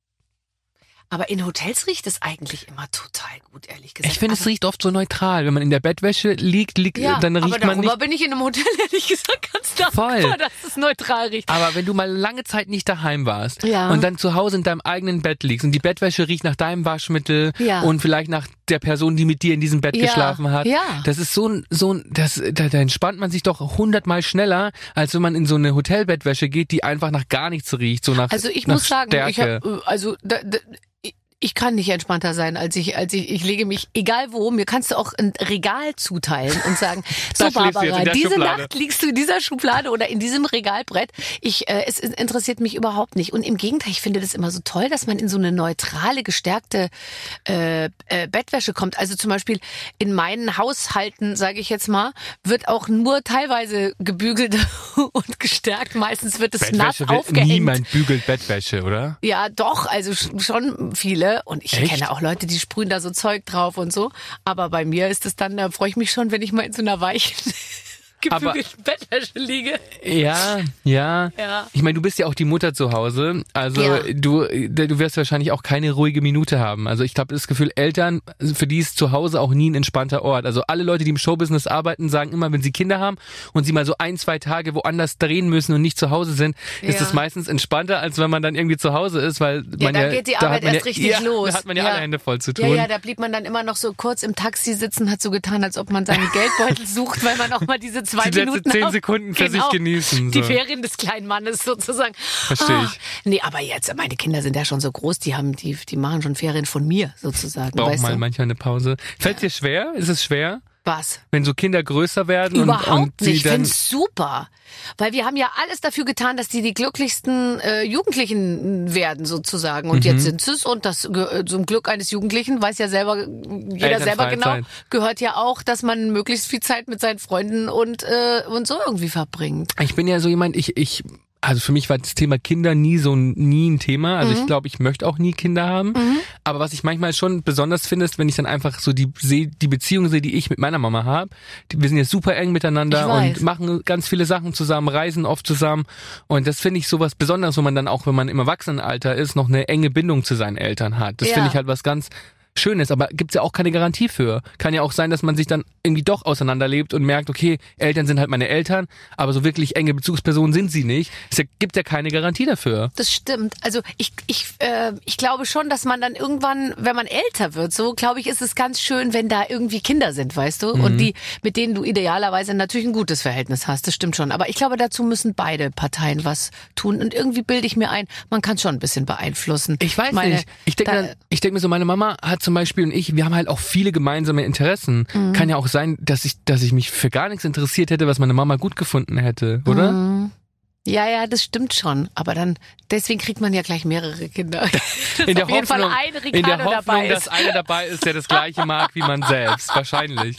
A: Aber in Hotels riecht es eigentlich immer total gut, ehrlich gesagt.
D: Ich finde, es
A: Aber-
D: riecht oft so neutral. Wenn man in der Bettwäsche liegt, liegt
A: ja,
D: dann
A: aber
D: riecht man
A: darüber
D: nicht.
A: bin ich in einem Hotel, ehrlich gesagt, ganz dankbar,
D: Voll.
A: dass es neutral riecht.
D: Aber wenn du mal lange Zeit nicht daheim warst
A: Ja.
D: und dann zu Hause in deinem eigenen Bett liegst und die Bettwäsche riecht nach deinem Waschmittel
A: Ja.
D: und vielleicht nach der Person, die mit dir in diesem Bett
A: Ja.
D: geschlafen hat,
A: Ja.
D: das ist so ein, so ein, das, da, da entspannt man sich doch hundertmal schneller, als wenn man in so eine Hotelbettwäsche geht, die einfach nach gar nichts riecht, so nach
A: Also ich
D: nach
A: muss sagen,
D: Stärke.
A: ich hab, äh, also da, da, ich- ich kann nicht entspannter sein, als ich, als ich, ich lege mich, egal wo, mir kannst du auch ein Regal zuteilen und sagen, so
D: Da schläfst du jetzt
A: Barbara,
D: in der
A: diese
D: Schublade.
A: Nacht liegst du in dieser Schublade oder in diesem Regalbrett. Ich, äh, es interessiert mich überhaupt nicht. Und im Gegenteil, ich finde das immer so toll, dass man in so eine neutrale, gestärkte äh, äh, Bettwäsche kommt. Also zum Beispiel in meinen Haushalten, sage ich jetzt mal, wird auch nur teilweise gebügelt und gestärkt. Meistens wird es nass
D: Bettwäsche wird
A: aufgehängt.
D: niemand bügelt Bettwäsche, oder?
A: Ja, doch, also sch- schon viele. Und ich
D: Echt?
A: kenne auch Leute, die sprühen da so Zeug drauf und so. Aber bei mir ist es dann, da freue ich mich schon, wenn ich mal in so einer weichen, gebügelten Bettwäsche liege.
D: Ja, ja.
A: Ja.
D: Ich meine, du bist ja auch die Mutter zu Hause. Also
A: Ja.
D: du, du wirst wahrscheinlich auch keine ruhige Minute haben. Also ich habe das Gefühl, Eltern, für die ist zu Hause auch nie ein entspannter Ort. Also alle Leute, die im Showbusiness arbeiten, sagen immer, wenn sie Kinder haben und sie mal so ein, zwei Tage woanders drehen müssen und nicht zu Hause sind, ist
A: Ja.
D: es meistens entspannter, als wenn man dann irgendwie zu Hause ist, weil
A: Ja,
D: man
A: dann
D: ja,
A: geht die
D: da
A: Arbeit
D: hat man
A: erst
D: ja,
A: richtig
D: ja,
A: los.
D: Da hat man ja,
A: Ja.
D: alle Hände voll zu
A: Ja,
D: tun.
A: ja, da blieb man dann immer noch so kurz im Taxi sitzen, hat so getan, als ob man seinen Geldbeutel sucht, weil man auch mal diese zwei
D: Die letzten
A: Minuten
D: zehn
A: auf-
D: Sekunden für
A: genau,
D: sich genießen.
A: Die
D: So.
A: Ferien des kleinen Mannes sozusagen.
D: Versteh ich.
A: Ah, nee, aber jetzt, meine Kinder sind ja schon so groß, die haben, die, die machen schon Ferien von mir sozusagen.
D: Braucht
A: weißt
D: mal
A: du?
D: manchmal eine Pause. Fällt dir schwer? Ist es schwer?
A: Was?
D: Wenn so Kinder größer werden
A: Überhaupt
D: und, und
A: nicht.
D: sie
A: Ich
D: dann...
A: find's super. Weil wir haben ja alles dafür getan, dass die die glücklichsten äh, Jugendlichen werden sozusagen. Und
D: Mhm.
A: jetzt sind es und das ge- äh, zum Glück eines Jugendlichen weiß ja selber, jeder selber genau,
D: Elternfreizeit.
A: gehört ja auch, dass man möglichst viel Zeit mit seinen Freunden und, äh, und so irgendwie verbringt.
D: Ich bin ja so jemand, ich, ich, also für mich war das Thema Kinder nie so ein, nie ein Thema. Also
A: Mhm.
D: ich glaube, ich möchte auch nie Kinder haben. Aber was ich manchmal schon besonders finde, ist, wenn ich dann einfach so die sehe, die Beziehung sehe, die ich mit meiner Mama habe. Wir sind ja super eng miteinander
A: Ich weiß.
D: und machen ganz viele Sachen zusammen, reisen oft zusammen. Und das finde ich so was Besonderes, wo man dann auch, wenn man im Erwachsenenalter ist, noch eine enge Bindung zu seinen Eltern hat. Das
A: Ja.
D: finde ich halt was ganz Schönes, aber gibt's ja auch keine Garantie für. Kann ja auch sein, dass man sich dann irgendwie doch auseinanderlebt und merkt, okay, Eltern sind halt meine Eltern, aber so wirklich enge Bezugspersonen sind sie nicht. Es gibt ja keine Garantie dafür.
A: Das stimmt. Also ich, ich, äh, ich glaube schon, dass man dann irgendwann, wenn man älter wird, so glaube ich, ist es ganz schön, wenn da irgendwie Kinder sind, weißt du?
D: Mhm.
A: Und die, mit denen du idealerweise natürlich ein gutes Verhältnis hast. Das stimmt schon. Aber ich glaube, dazu müssen beide Parteien was tun. Und irgendwie bilde ich mir ein, man kann schon ein bisschen beeinflussen.
D: Ich weiß
A: Meine,
D: nicht. Ich denke
A: da-
D: dann- ich denke mir so, meine Mama hat zum Beispiel und ich, wir haben halt auch viele gemeinsame Interessen.
A: Mhm.
D: Kann ja auch sein, dass ich, dass ich mich für gar nichts interessiert hätte, was meine Mama gut gefunden hätte, oder?
A: Mhm. Ja, ja, das stimmt schon. Aber dann, deswegen kriegt man ja gleich mehrere Kinder. Dass
D: In der
A: auf jeden Fall
D: Hoffnung,
A: ein Ricardo
D: in der Hoffnung,
A: dabei
D: dass
A: ist.
D: einer dabei ist, der das Gleiche mag wie man selbst. Wahrscheinlich.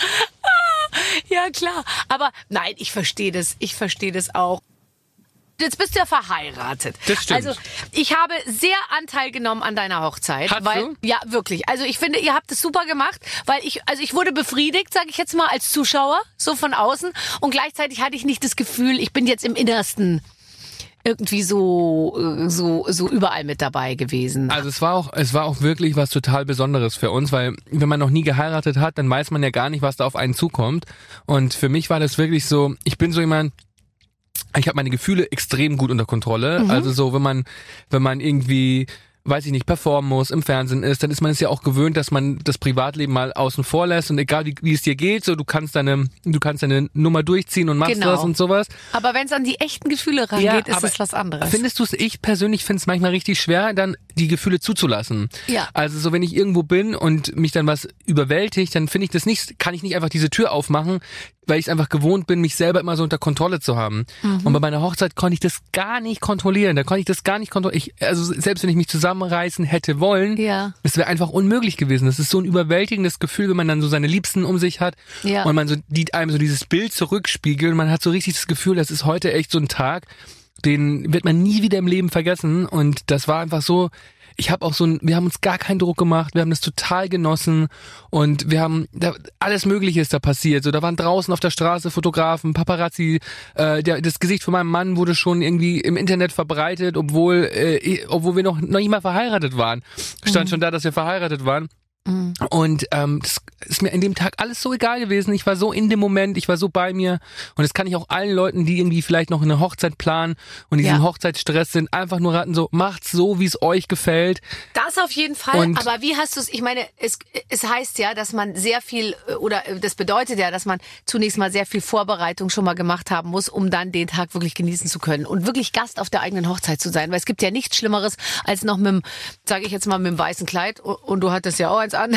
A: Ja, klar. Aber nein, ich verstehe das. Ich verstehe das auch. Jetzt bist du ja verheiratet.
D: Das stimmt.
A: Also ich habe sehr Anteil genommen an deiner Hochzeit.
D: Hast
A: weil,
D: du?
A: Ja, wirklich. Also ich finde, ihr habt es super gemacht, weil ich, also ich wurde befriedigt, sage ich jetzt mal, als Zuschauer, so von außen. Und gleichzeitig hatte ich nicht das Gefühl, ich bin jetzt im Innersten irgendwie so, äh, so, so überall mit dabei gewesen.
D: Also es war auch, es war auch wirklich was total Besonderes für uns, weil wenn man noch nie geheiratet hat, dann weiß man ja gar nicht, was da auf einen zukommt. Und für mich war das wirklich so, ich bin so jemand, ich habe meine Gefühle extrem gut unter Kontrolle.
A: Mhm.
D: Also so, wenn man, wenn man irgendwie weiß ich nicht, performen muss, im Fernsehen ist, dann ist man es ja auch gewöhnt, dass man das Privatleben mal außen vor lässt und egal wie, wie es dir geht, so du kannst deine, du kannst deine Nummer durchziehen und machst
A: Genau.
D: das und sowas.
A: Aber wenn es an die echten Gefühle rangeht,
D: Ja,
A: ist
D: aber
A: es was anderes.
D: Findest du es, ich persönlich finde es manchmal richtig schwer, dann die Gefühle zuzulassen.
A: Ja.
D: Also so, wenn ich irgendwo bin und mich dann was überwältigt, dann finde ich das nicht, kann ich nicht einfach diese Tür aufmachen, weil ich es einfach gewohnt bin, mich selber immer so unter Kontrolle zu haben. Mhm. Und bei meiner Hochzeit konnte ich das gar nicht kontrollieren. Da konnte ich das gar nicht kontrollieren. Ich, also selbst wenn ich mich zusammenreißen hätte wollen,
A: Ja.
D: es wäre einfach unmöglich gewesen. Das ist so ein überwältigendes Gefühl, wenn man dann so seine Liebsten um sich hat
A: Ja.
D: und man so die, einem so dieses Bild zurückspiegelt und man hat so richtig das Gefühl, das ist heute echt so ein Tag, den wird man nie wieder im Leben vergessen. Und das war einfach so, ich habe auch so ein, wir haben uns gar keinen Druck gemacht, wir haben das total genossen und wir haben, da, alles Mögliche ist da passiert. So, da waren draußen auf der Straße Fotografen, Paparazzi, äh, der, das Gesicht von meinem Mann wurde schon irgendwie im Internet verbreitet, obwohl, äh, obwohl wir noch, noch nicht mal verheiratet waren. Stand mhm. schon da, dass wir verheiratet waren. Mhm. Und ähm, das ist mir in dem Tag alles so egal gewesen. Ich war so in dem Moment, ich war so bei mir. Und das kann ich auch allen Leuten, die irgendwie vielleicht noch eine Hochzeit planen und in diesem
A: Ja.
D: Hochzeitsstress sind, einfach nur raten, so, macht's so, wie es euch gefällt.
A: Das auf jeden Fall,
D: Und-
A: aber wie hast du es, ich meine, es, es heißt ja, dass man sehr viel, oder das bedeutet ja, dass man zunächst mal sehr viel Vorbereitung schon mal gemacht haben muss, um dann den Tag wirklich genießen zu können und wirklich Gast auf der eigenen Hochzeit zu sein, weil es gibt ja nichts Schlimmeres, als noch mit dem, sage ich jetzt mal, mit dem weißen Kleid, und du hattest ja auch eins an,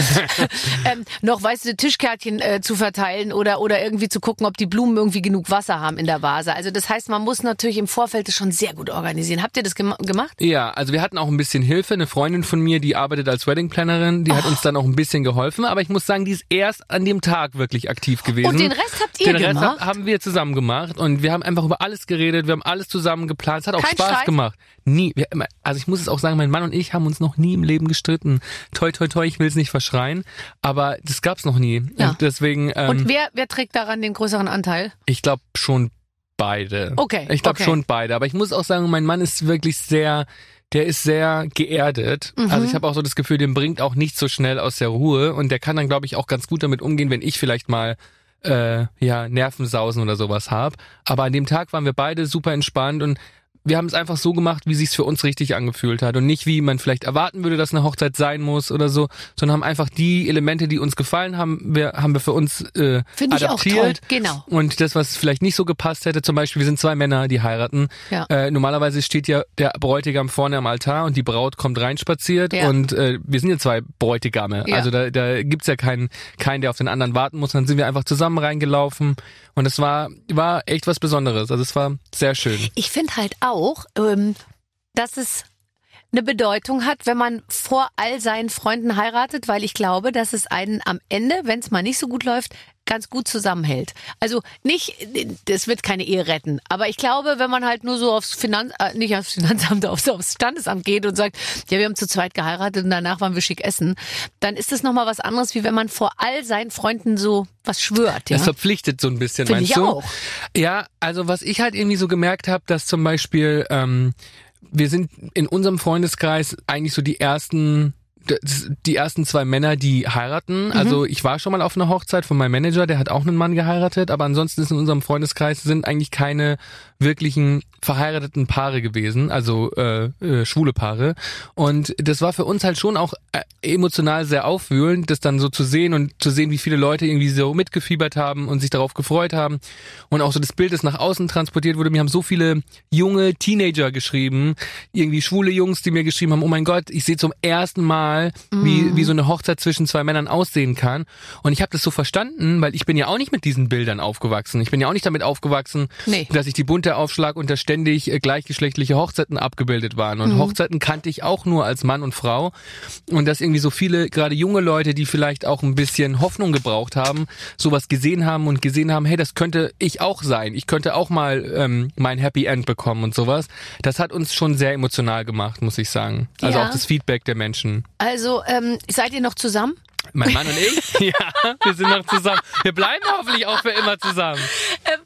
A: ähm, noch weiße Tischkärtchen äh, zu verteilen oder, oder irgendwie zu gucken, ob die Blumen irgendwie genug Wasser haben in der Vase. Also das heißt, man muss natürlich im Vorfeld das schon sehr gut organisieren. Habt ihr das gem- gemacht?
D: Ja, also wir hatten auch ein bisschen Hilfe. Eine Freundin von mir, die arbeitet als Wedding-Plannerin, die hat uns dann auch ein bisschen geholfen. Aber ich muss sagen, die ist erst an dem Tag wirklich aktiv gewesen.
A: Und den Rest habt ihr
D: Den Rest
A: gemacht?
D: hab- haben wir zusammen gemacht und wir haben einfach über alles geredet, wir haben alles zusammen geplant. Es hat auch
A: Kein
D: Spaß
A: Streit?
D: gemacht. Nie. Wir, also ich muss es auch sagen, mein Mann und ich haben uns noch nie im Leben gestritten. Toi, toi, toi, ich will es nicht verschreien, aber das gab's noch nie.
A: Ja.
D: Und deswegen, ähm,
A: Und wer, wer trägt daran den größeren Anteil?
D: ich glaube schon beide.
A: Okay,
D: Ich glaube
A: okay.
D: schon beide. Aber ich muss auch sagen, mein Mann ist wirklich sehr, der ist sehr geerdet.
A: Mhm.
D: Also ich habe auch so das Gefühl, den bringt auch nicht so schnell aus der Ruhe. Und der kann dann, glaube ich, auch ganz gut damit umgehen, wenn ich vielleicht mal äh, ja Nervensausen oder sowas habe. Aber an dem Tag waren wir beide super entspannt und wir haben es einfach so gemacht, wie sich's für uns richtig angefühlt hat und nicht wie man vielleicht erwarten würde, dass eine Hochzeit sein muss oder so, sondern haben einfach die Elemente, die uns gefallen haben, wir haben wir für uns äh,
A: Finde ich auch
D: adaptiert.
A: toll, genau.
D: Und das, was vielleicht nicht so gepasst hätte, zum Beispiel, wir sind zwei Männer, die heiraten.
A: Ja.
D: Äh, normalerweise steht ja der Bräutigam vorne am Altar und die Braut kommt reinspaziert
A: Ja.
D: und äh, wir sind ja zwei Bräutigame.
A: Ja.
D: Also da, da gibt's ja keinen, keinen, der auf den anderen warten muss. Dann sind wir einfach zusammen reingelaufen und es war, war echt was Besonderes. Also es war sehr schön.
A: Ich finde halt auch, ähm, dass es eine Bedeutung hat, wenn man vor all seinen Freunden heiratet, weil ich glaube, dass es einen am Ende, wenn es mal nicht so gut läuft, ganz gut zusammenhält. Also nicht, das wird keine Ehe retten, aber ich glaube, wenn man halt nur so aufs Finanz, äh, nicht aufs Finanzamt, aufs, aufs Standesamt geht und sagt, ja, wir haben zu zweit geheiratet und danach waren wir schick essen, dann ist das nochmal was anderes, wie wenn man vor all seinen Freunden so was schwört. Ja?
D: Das verpflichtet so ein bisschen,
A: Finde
D: meinst
A: ich
D: du?
A: auch.
D: Ja, also was ich halt irgendwie so gemerkt habe, dass zum Beispiel ähm, wir sind in unserem Freundeskreis eigentlich so die ersten die ersten zwei Männer, die heiraten. Also ich war schon mal auf einer Hochzeit von meinem Manager, der hat auch einen Mann geheiratet, aber ansonsten ist in unserem Freundeskreis sind eigentlich keine wirklichen verheirateten Paare gewesen, also äh, äh, schwule Paare. Und das war für uns halt schon auch äh, emotional sehr aufwühlend, das dann so zu sehen und zu sehen, wie viele Leute irgendwie so mitgefiebert haben und sich darauf gefreut haben. Und auch so das Bild, das nach außen transportiert wurde. Mir haben so viele junge Teenager geschrieben, irgendwie schwule Jungs, die mir geschrieben haben, oh mein Gott, ich sehe zum ersten Mal, wie, wie so eine Hochzeit zwischen zwei Männern aussehen kann. Und ich habe das so verstanden, weil ich bin ja auch nicht mit diesen Bildern aufgewachsen. Ich bin ja auch nicht damit aufgewachsen,
A: Nee.
D: dass ich die bunte Aufschlag und da ständig äh, gleichgeschlechtliche Hochzeiten abgebildet waren. Und
A: Mhm.
D: Hochzeiten kannte ich auch nur als Mann und Frau. Und dass irgendwie so viele, gerade junge Leute, die vielleicht auch ein bisschen Hoffnung gebraucht haben, sowas gesehen haben und gesehen haben, hey, das könnte ich auch sein. Ich könnte auch mal ähm, mein Happy End bekommen und sowas. Das hat uns schon sehr emotional gemacht, muss ich sagen. Also
A: Ja.
D: auch das Feedback der Menschen.
A: Also ähm, seid ihr noch zusammen?
D: Mein Mann und ich? Ja, wir sind noch zusammen. Wir bleiben hoffentlich auch für immer zusammen.
A: Ähm, das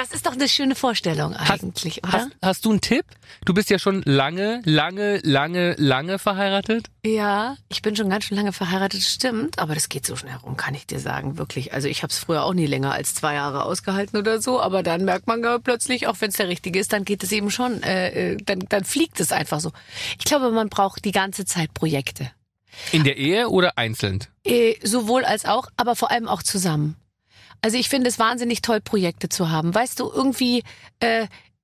A: Das ist doch eine schöne Vorstellung eigentlich,
D: hast,
A: oder?
D: Hast, hast du einen Tipp? Du bist ja schon lange, lange, lange, lange verheiratet.
A: Ja, ich bin schon ganz schön lange verheiratet, stimmt. Aber das geht so schnell rum, kann ich dir sagen, wirklich. Also ich habe es früher auch nie länger als zwei Jahre ausgehalten oder so. Aber dann merkt man gar plötzlich, auch wenn es der Richtige ist, dann geht es eben schon. Äh, dann, dann fliegt es einfach so. Ich glaube, man braucht die ganze Zeit Projekte.
D: In der Ehe oder einzeln?
A: Äh, sowohl als auch, aber vor allem auch zusammen. Also ich finde es wahnsinnig toll, Projekte zu haben. Weißt du, irgendwie, äh,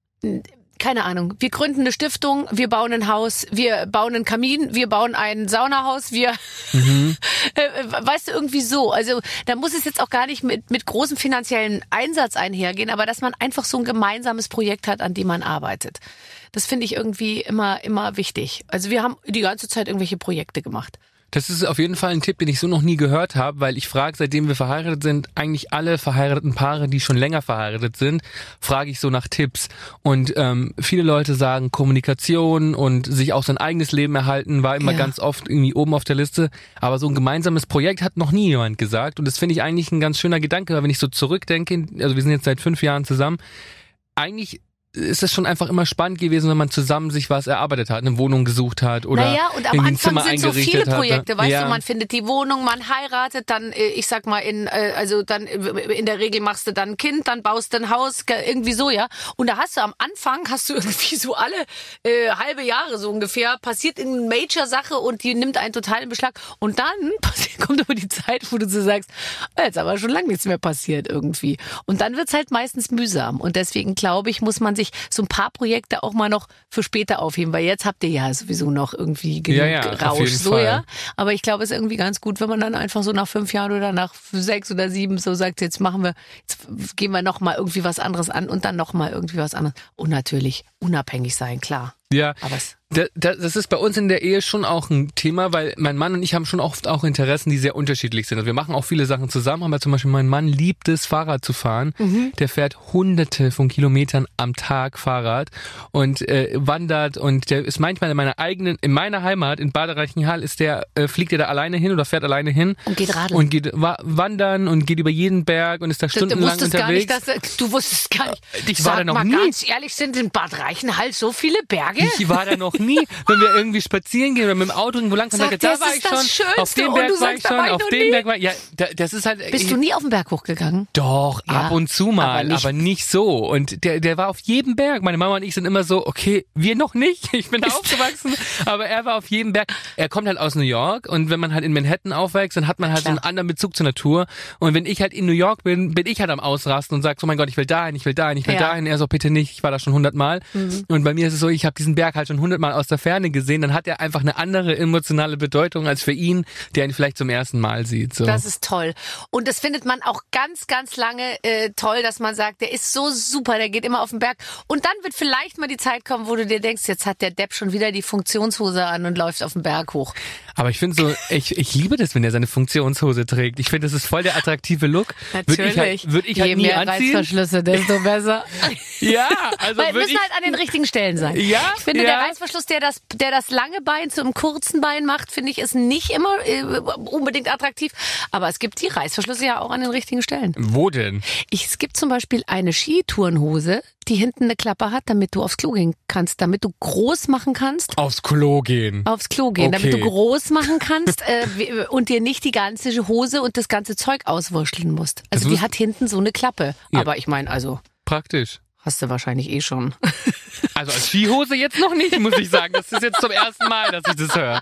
A: keine Ahnung, wir gründen eine Stiftung, wir bauen ein Haus, wir bauen einen Kamin, wir bauen ein Saunahaus, wir, mhm. äh, weißt du, irgendwie so. Also da muss es jetzt auch gar nicht mit, mit großem finanziellen Einsatz einhergehen, aber dass man einfach so ein gemeinsames Projekt hat, an dem man arbeitet. Das finde ich irgendwie immer, immer wichtig. Also wir haben die ganze Zeit irgendwelche Projekte gemacht.
D: Das ist auf jeden Fall ein Tipp, den ich so noch nie gehört habe, weil ich frage, seitdem wir verheiratet sind, eigentlich alle verheirateten Paare, die schon länger verheiratet sind, frage ich so nach Tipps. Und ähm, viele Leute sagen, Kommunikation und sich auch sein eigenes Leben erhalten, war immer ja. ganz oft irgendwie oben auf der Liste. Aber so ein gemeinsames Projekt hat noch nie jemand gesagt. Und das finde ich eigentlich ein ganz schöner Gedanke, weil wenn ich so zurückdenke, also wir sind jetzt seit fünf Jahren zusammen, eigentlich ist es schon einfach immer spannend gewesen, wenn man zusammen sich was erarbeitet hat, eine Wohnung gesucht hat oder
A: naja, und am
D: ein Zimmer
A: Anfang sind so viele Projekte,
D: hatte.
A: weißt
D: ja.
A: du, man findet die Wohnung, man heiratet, dann, ich sag mal, in also dann in der Regel machst du dann ein Kind, dann baust du ein Haus, irgendwie so, ja. Und da hast du am Anfang, hast du irgendwie so alle äh, halbe Jahre so ungefähr, passiert irgendeine Major-Sache und die nimmt einen total in Beschlag. Und dann passiert, kommt aber die Zeit, wo du so sagst, jetzt aber schon lange nichts mehr passiert irgendwie. Und dann wird's halt meistens mühsam. Und deswegen, glaube ich, muss man sich so ein paar Projekte auch mal noch für später aufheben, weil jetzt habt ihr ja sowieso noch irgendwie genug
D: ja, ja,
A: Rausch, so Fall. Ja. Aber ich glaube, es ist irgendwie ganz gut, wenn man dann einfach so nach fünf Jahren oder nach sechs oder sieben so sagt, jetzt machen wir, jetzt gehen wir noch mal irgendwie was anderes an und dann noch mal irgendwie was anderes. Und natürlich unabhängig sein, klar.
D: Ja,
A: aber es
D: das ist bei uns in der Ehe schon auch ein Thema, weil mein Mann und ich haben schon oft auch Interessen, die sehr unterschiedlich sind. Also wir machen auch viele Sachen zusammen, aber zum Beispiel mein Mann liebt es, Fahrrad zu fahren. Mhm. Der fährt hunderte von Kilometern am Tag Fahrrad und äh, wandert und der ist manchmal in meiner eigenen, in meiner Heimat, in Bad Reichenhall, ist der, äh, fliegt er da alleine hin oder fährt alleine hin.
A: Und geht radeln.
D: Und geht wa- wandern und geht über jeden Berg und ist da stundenlang
A: du, du
D: unterwegs.
A: Gar nicht, dass, du wusstest gar nicht.
D: Ich
A: Sag
D: war da noch
A: mal
D: nie.
A: ganz ehrlich, sind in Bad Reichenhall so viele Berge?
D: Ich war da noch nie, wenn wir irgendwie spazieren gehen oder mit dem Auto irgendwo lang fahren, da war ich schon,
A: Schönste.
D: auf dem Berg war ich schon, auf dem Berg war ich, ja, das ist halt.
A: Bist du nie auf den Berg hochgegangen?
D: Doch, ja, ab und zu mal, aber nicht, aber nicht so. Und der, der war auf jedem Berg. Meine Mama und ich sind immer so, okay, wir noch nicht, ich bin da aufgewachsen, aber er war auf jedem Berg. Er kommt halt aus New York und wenn man halt in Manhattan aufwächst, dann hat man halt Klar. so einen anderen Bezug zur Natur. Und wenn ich halt in New York bin, bin ich halt am Ausrasten und sag so, mein Gott, ich will dahin, ich will dahin, ich will ja. dahin. Er so, bitte nicht, ich war da schon hundertmal. Mhm. Und bei mir ist es so, ich habe diesen Berg halt schon hundertmal aus der Ferne gesehen, dann hat er einfach eine andere emotionale Bedeutung als für ihn, der ihn vielleicht zum ersten Mal sieht. So.
A: Das ist toll. Und das findet man auch ganz, ganz lange äh, toll, dass man sagt, der ist so super, der geht immer auf den Berg. Und dann wird vielleicht mal die Zeit kommen, wo du dir denkst, jetzt hat der Depp schon wieder die Funktionshose an und läuft auf den Berg hoch.
D: Aber ich finde so, ich, ich liebe das, wenn er seine Funktionshose trägt. Ich finde, das ist voll der attraktive Look.
A: Natürlich.
D: Würde ich halt, würd ich halt
A: Je
D: nie
A: mehr
D: anziehen.
A: Reißverschlüsse, desto besser.
D: Ja, also
A: Weil
D: würde
A: müssen
D: ich
A: halt an den richtigen Stellen sein.
D: Ja,
A: ich finde,
D: ja.
A: der Reißverschluss, der das, der das lange Bein zum kurzen Bein macht, finde ich, ist nicht immer äh, unbedingt attraktiv. Aber es gibt die Reißverschlüsse ja auch an den richtigen Stellen.
D: Wo denn?
A: Ich, es gibt zum Beispiel eine Skitourenhose, die hinten eine Klappe hat, damit du aufs Klo gehen kannst, damit du groß machen kannst.
D: Aufs Klo gehen.
A: Aufs Klo gehen,
D: okay.
A: damit du groß machen kannst äh, und dir nicht die ganze Hose und das ganze Zeug auswurschteln musst. Also die hat hinten so eine Klappe. Ja. Aber ich meine, also...
D: Praktisch.
A: Hast du wahrscheinlich eh schon.
D: Also als Skihose jetzt noch nicht, muss ich sagen. Das ist jetzt zum ersten Mal, dass ich das höre.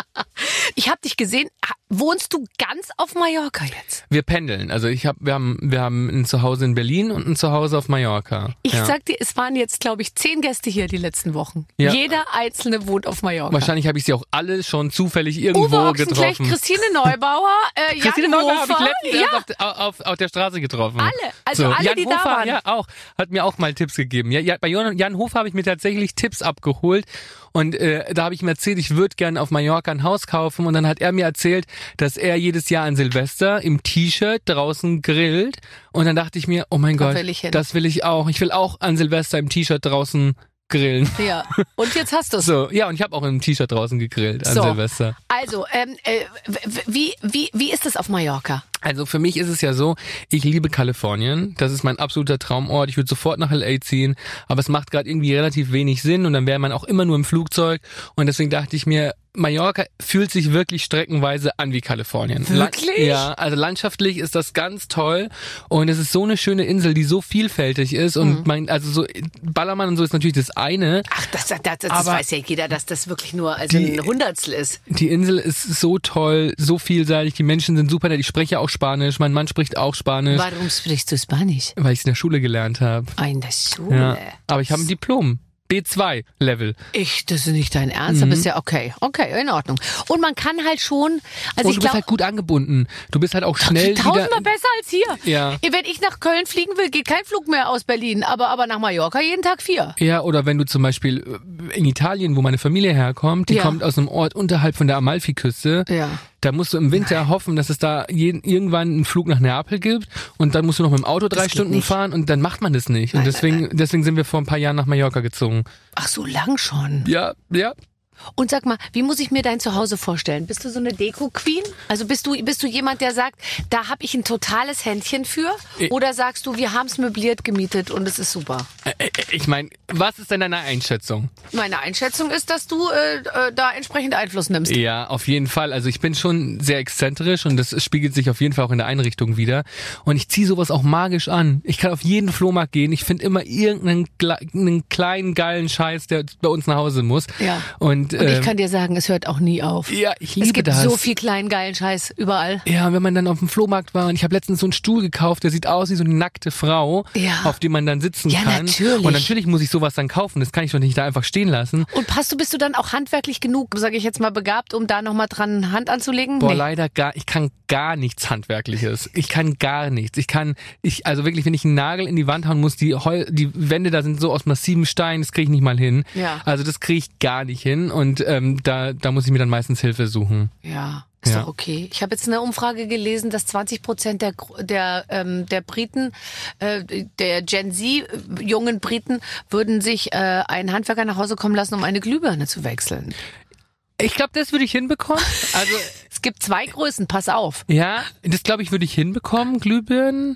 A: Ich habe dich gesehen. Wohnst du ganz auf Mallorca jetzt?
D: Wir pendeln. Also ich hab, wir haben, wir haben ein Zuhause in Berlin und ein Zuhause auf Mallorca.
A: Ich
D: ja.
A: sag dir, es waren jetzt, glaube ich, zehn Gäste hier die letzten Wochen.
D: Ja.
A: Jeder Einzelne wohnt auf Mallorca.
D: Wahrscheinlich habe ich sie auch alle schon zufällig irgendwo
A: Uwe Ochsenknecht,
D: getroffen.
A: Christine Neubauer, äh, Jan
D: Christine Neubauer habe ich
A: Hofer.
D: letztens
A: Ja.
D: erst auf, auf, auf der Straße getroffen.
A: Alle, also
D: so.
A: alle,
D: Jan
A: die
D: Hofer,
A: da waren.
D: Ja, auch. Hat mir auch mal Tipps gegeben. Ja, ja, bei Jan, Jan Hofer habe ich mir tatsächlich Tipps abgeholt. Und äh, da habe ich ihm erzählt, ich würde gerne auf Mallorca ein Haus kaufen. Und dann hat er mir erzählt, dass er jedes Jahr an Silvester im T-Shirt draußen grillt. Und dann dachte ich mir, oh mein
A: Da
D: Gott,
A: will ich hin.
D: das will ich auch. Ich will auch an Silvester im T-Shirt draußen grillen.
A: Ja, und jetzt hast du es.
D: So, ja, und ich habe auch im T-Shirt draußen gegrillt an
A: So.
D: Silvester.
A: Also, ähm, äh, wie, wie, wie ist es auf Mallorca?
D: Also für mich ist es ja so, ich liebe Kalifornien. Das ist mein absoluter Traumort. Ich würde sofort nach L A ziehen, aber es macht gerade irgendwie relativ wenig Sinn und dann wäre man auch immer nur im Flugzeug. Und deswegen dachte ich mir, Mallorca fühlt sich wirklich streckenweise an wie Kalifornien.
A: Wirklich?
D: La- ja, also landschaftlich ist das ganz toll und es ist so eine schöne Insel, die so vielfältig ist und
A: Mhm.
D: mein, also so Ballermann und so ist natürlich das eine.
A: Ach, das, das, das, das
D: Aber
A: weiß ja jeder, dass das wirklich nur also
D: die-
A: ein Hundertstel ist.
D: Die Insel ist so toll, so vielseitig, die Menschen sind super nett, ich spreche auch Spanisch, mein Mann spricht auch Spanisch,
A: Warum sprichst du Spanisch?
D: weil ich es in der Schule gelernt habe.
A: Ah, in der Schule.
D: Ja, aber ich habe ein Diplom. B zwei Level.
A: Ich, das ist nicht dein Ernst,
D: Mhm.
A: aber ist ja okay. Okay, in Ordnung. Und man kann halt schon, also
D: Und
A: ich
D: du bist
A: glaube,
D: halt gut angebunden. Du bist halt auch schnell
A: tausendmal
D: wieder...
A: besser als hier.
D: Ja.
A: Wenn ich nach Köln fliegen will, geht kein Flug mehr aus Berlin, aber, aber nach Mallorca jeden Tag vier.
D: Ja, oder wenn du zum Beispiel in Italien, wo meine Familie herkommt, die
A: Ja.
D: kommt aus einem Ort unterhalb von der Amalfiküste,
A: Ja.
D: da musst du im Winter hoffen, dass es da jeden, irgendwann einen Flug nach Neapel gibt und dann musst du noch mit dem Auto drei
A: geht
D: Stunden
A: nicht.
D: fahren und dann macht man das nicht. Und
A: Nein,
D: deswegen, deswegen sind wir vor ein paar Jahren nach Mallorca gezogen.
A: Ach, so lang schon.
D: Ja, ja.
A: Und sag mal, wie muss ich mir dein Zuhause vorstellen? Bist du so eine Deko-Queen? Also bist du, bist du jemand, der sagt, da habe ich ein totales Händchen für?
D: Ich-
A: Oder sagst du, wir haben es möbliert gemietet und es ist super?
D: Äh, äh, Ich meine, was ist denn deine Einschätzung?
A: Meine Einschätzung ist, dass du äh, äh, da entsprechend Einfluss nimmst.
D: Ja, auf jeden Fall. Also ich bin schon sehr exzentrisch und das spiegelt sich auf jeden Fall auch in der Einrichtung wieder. Und ich ziehe sowas auch magisch an. Ich kann auf jeden Flohmarkt gehen. Ich finde immer irgendeinen gle- einen kleinen, geilen Scheiß, der bei uns nach Hause muss.
A: Ja.
D: Und,
A: Und ich
D: ähm,
A: kann dir sagen, es hört auch nie auf.
D: ja, ich liebe
A: Es gibt
D: das.
A: so viel kleinen, geilen Scheiß überall.
D: Ja, wenn man dann auf dem Flohmarkt war und ich habe letztens so einen Stuhl gekauft, der sieht aus wie so eine nackte Frau,
A: Ja.
D: auf dem man dann sitzen
A: Ja,
D: kann.
A: natürlich.
D: Und natürlich muss ich sowas dann kaufen. Das kann ich doch nicht da einfach stehen lassen.
A: Und passt du, bist du dann auch handwerklich genug, sage ich jetzt mal, begabt, um da nochmal dran Hand anzulegen?
D: Boah,
A: Nee.
D: leider gar, ich kann gar nichts Handwerkliches. Ich kann gar nichts. Ich kann, ich, also wirklich, wenn ich einen Nagel in die Wand hauen muss, die Heu, die Wände da sind so aus massivem Stein, das kriege ich nicht mal hin.
A: Ja.
D: Also das kriege ich gar nicht hin und ähm, da, da muss ich mir dann meistens Hilfe suchen.
A: Ja, ist
D: Ja.
A: doch okay. Ich habe jetzt eine Umfrage gelesen, dass zwanzig Prozent der der ähm, der Briten, äh, der Gen Z äh, jungen Briten, würden sich äh, einen Handwerker nach Hause kommen lassen, um eine Glühbirne zu wechseln.
D: Ich glaube, das würde ich hinbekommen. Also
A: Es gibt zwei Größen, pass auf.
D: ja, das glaube ich würde ich hinbekommen, Glühbirnen.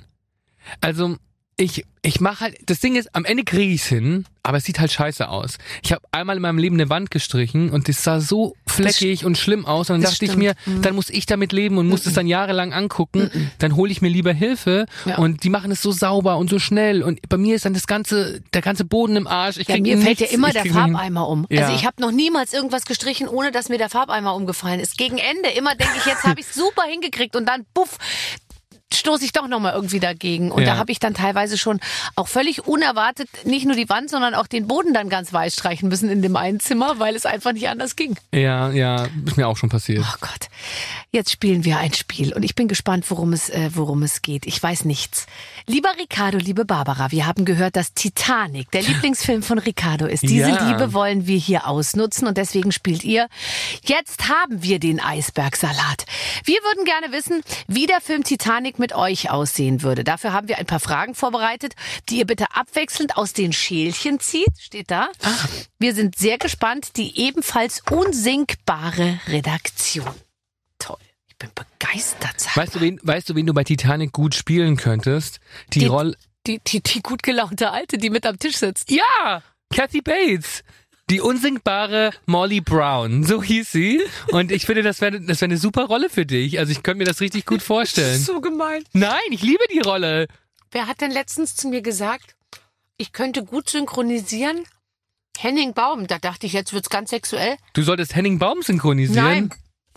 D: Also ich ich mache halt, das Ding ist, am Ende kriege ich es hin, aber es sieht halt scheiße aus. Ich habe einmal in meinem Leben eine Wand gestrichen und das sah so fleckig und schlimm aus und dann
A: das
D: dachte ich
A: stimmt.
D: mir, dann muss ich damit leben und muss das dann jahrelang angucken, dann hole ich mir lieber Hilfe
A: Ja.
D: und die machen es so sauber und so schnell und bei mir ist dann das ganze, der ganze Boden im Arsch. Ich
A: Ja,
D: krieg
A: mir fällt ja
D: nichts,
A: immer
D: ich
A: der
D: krieg nicht hin.
A: Farbeimer um.
D: Ja.
A: Also ich habe noch niemals irgendwas gestrichen, ohne dass mir der Farbeimer umgefallen ist. Gegen Ende immer denke ich, jetzt habe ich es super hingekriegt und dann puff, stoße ich doch nochmal irgendwie dagegen. Und
D: Ja.
A: da habe ich dann teilweise schon auch völlig unerwartet nicht nur die Wand, sondern auch den Boden dann ganz weiß streichen müssen in dem einen Zimmer, weil es einfach nicht anders ging.
D: Ja, ja, ist mir auch schon passiert.
A: Oh Gott. Jetzt spielen wir ein Spiel und ich bin gespannt, worum es, äh, worum es geht. Ich weiß nichts. Lieber Ricardo, liebe Barbara, wir haben gehört, dass Titanic der Lieblingsfilm von Ricardo ist. Diese
D: Ja.
A: Liebe wollen wir hier ausnutzen und deswegen spielt ihr. Jetzt haben wir den Eisbergsalat. Wir würden gerne wissen, wie der Film Titanic mit euch aussehen würde. Dafür haben wir ein paar Fragen vorbereitet, die ihr bitte abwechselnd aus den Schälchen zieht. Steht da. Wir sind sehr gespannt. Die ebenfalls unsinkbare Redaktion. Toll. Ich bin begeistert. Sag
D: Weißt du, wen, weißt du, wen du bei Titanic gut spielen könntest? Die,
A: Die-
D: Rolle.
A: Die, die, die gut gelaunte Alte, die mit am Tisch sitzt.
D: Ja, Kathy Bates. Die unsinkbare Molly Brown, so hieß sie. Und ich finde, das wäre das wäre eine super Rolle für dich. Also ich könnte mir das richtig gut vorstellen.
A: So gemein.
D: Nein, ich liebe die Rolle.
A: Wer hat denn letztens zu mir gesagt, ich könnte gut synchronisieren? Henning Baum. Da dachte ich, jetzt wird's ganz sexuell.
D: Du solltest Henning Baum synchronisieren.
A: Nein.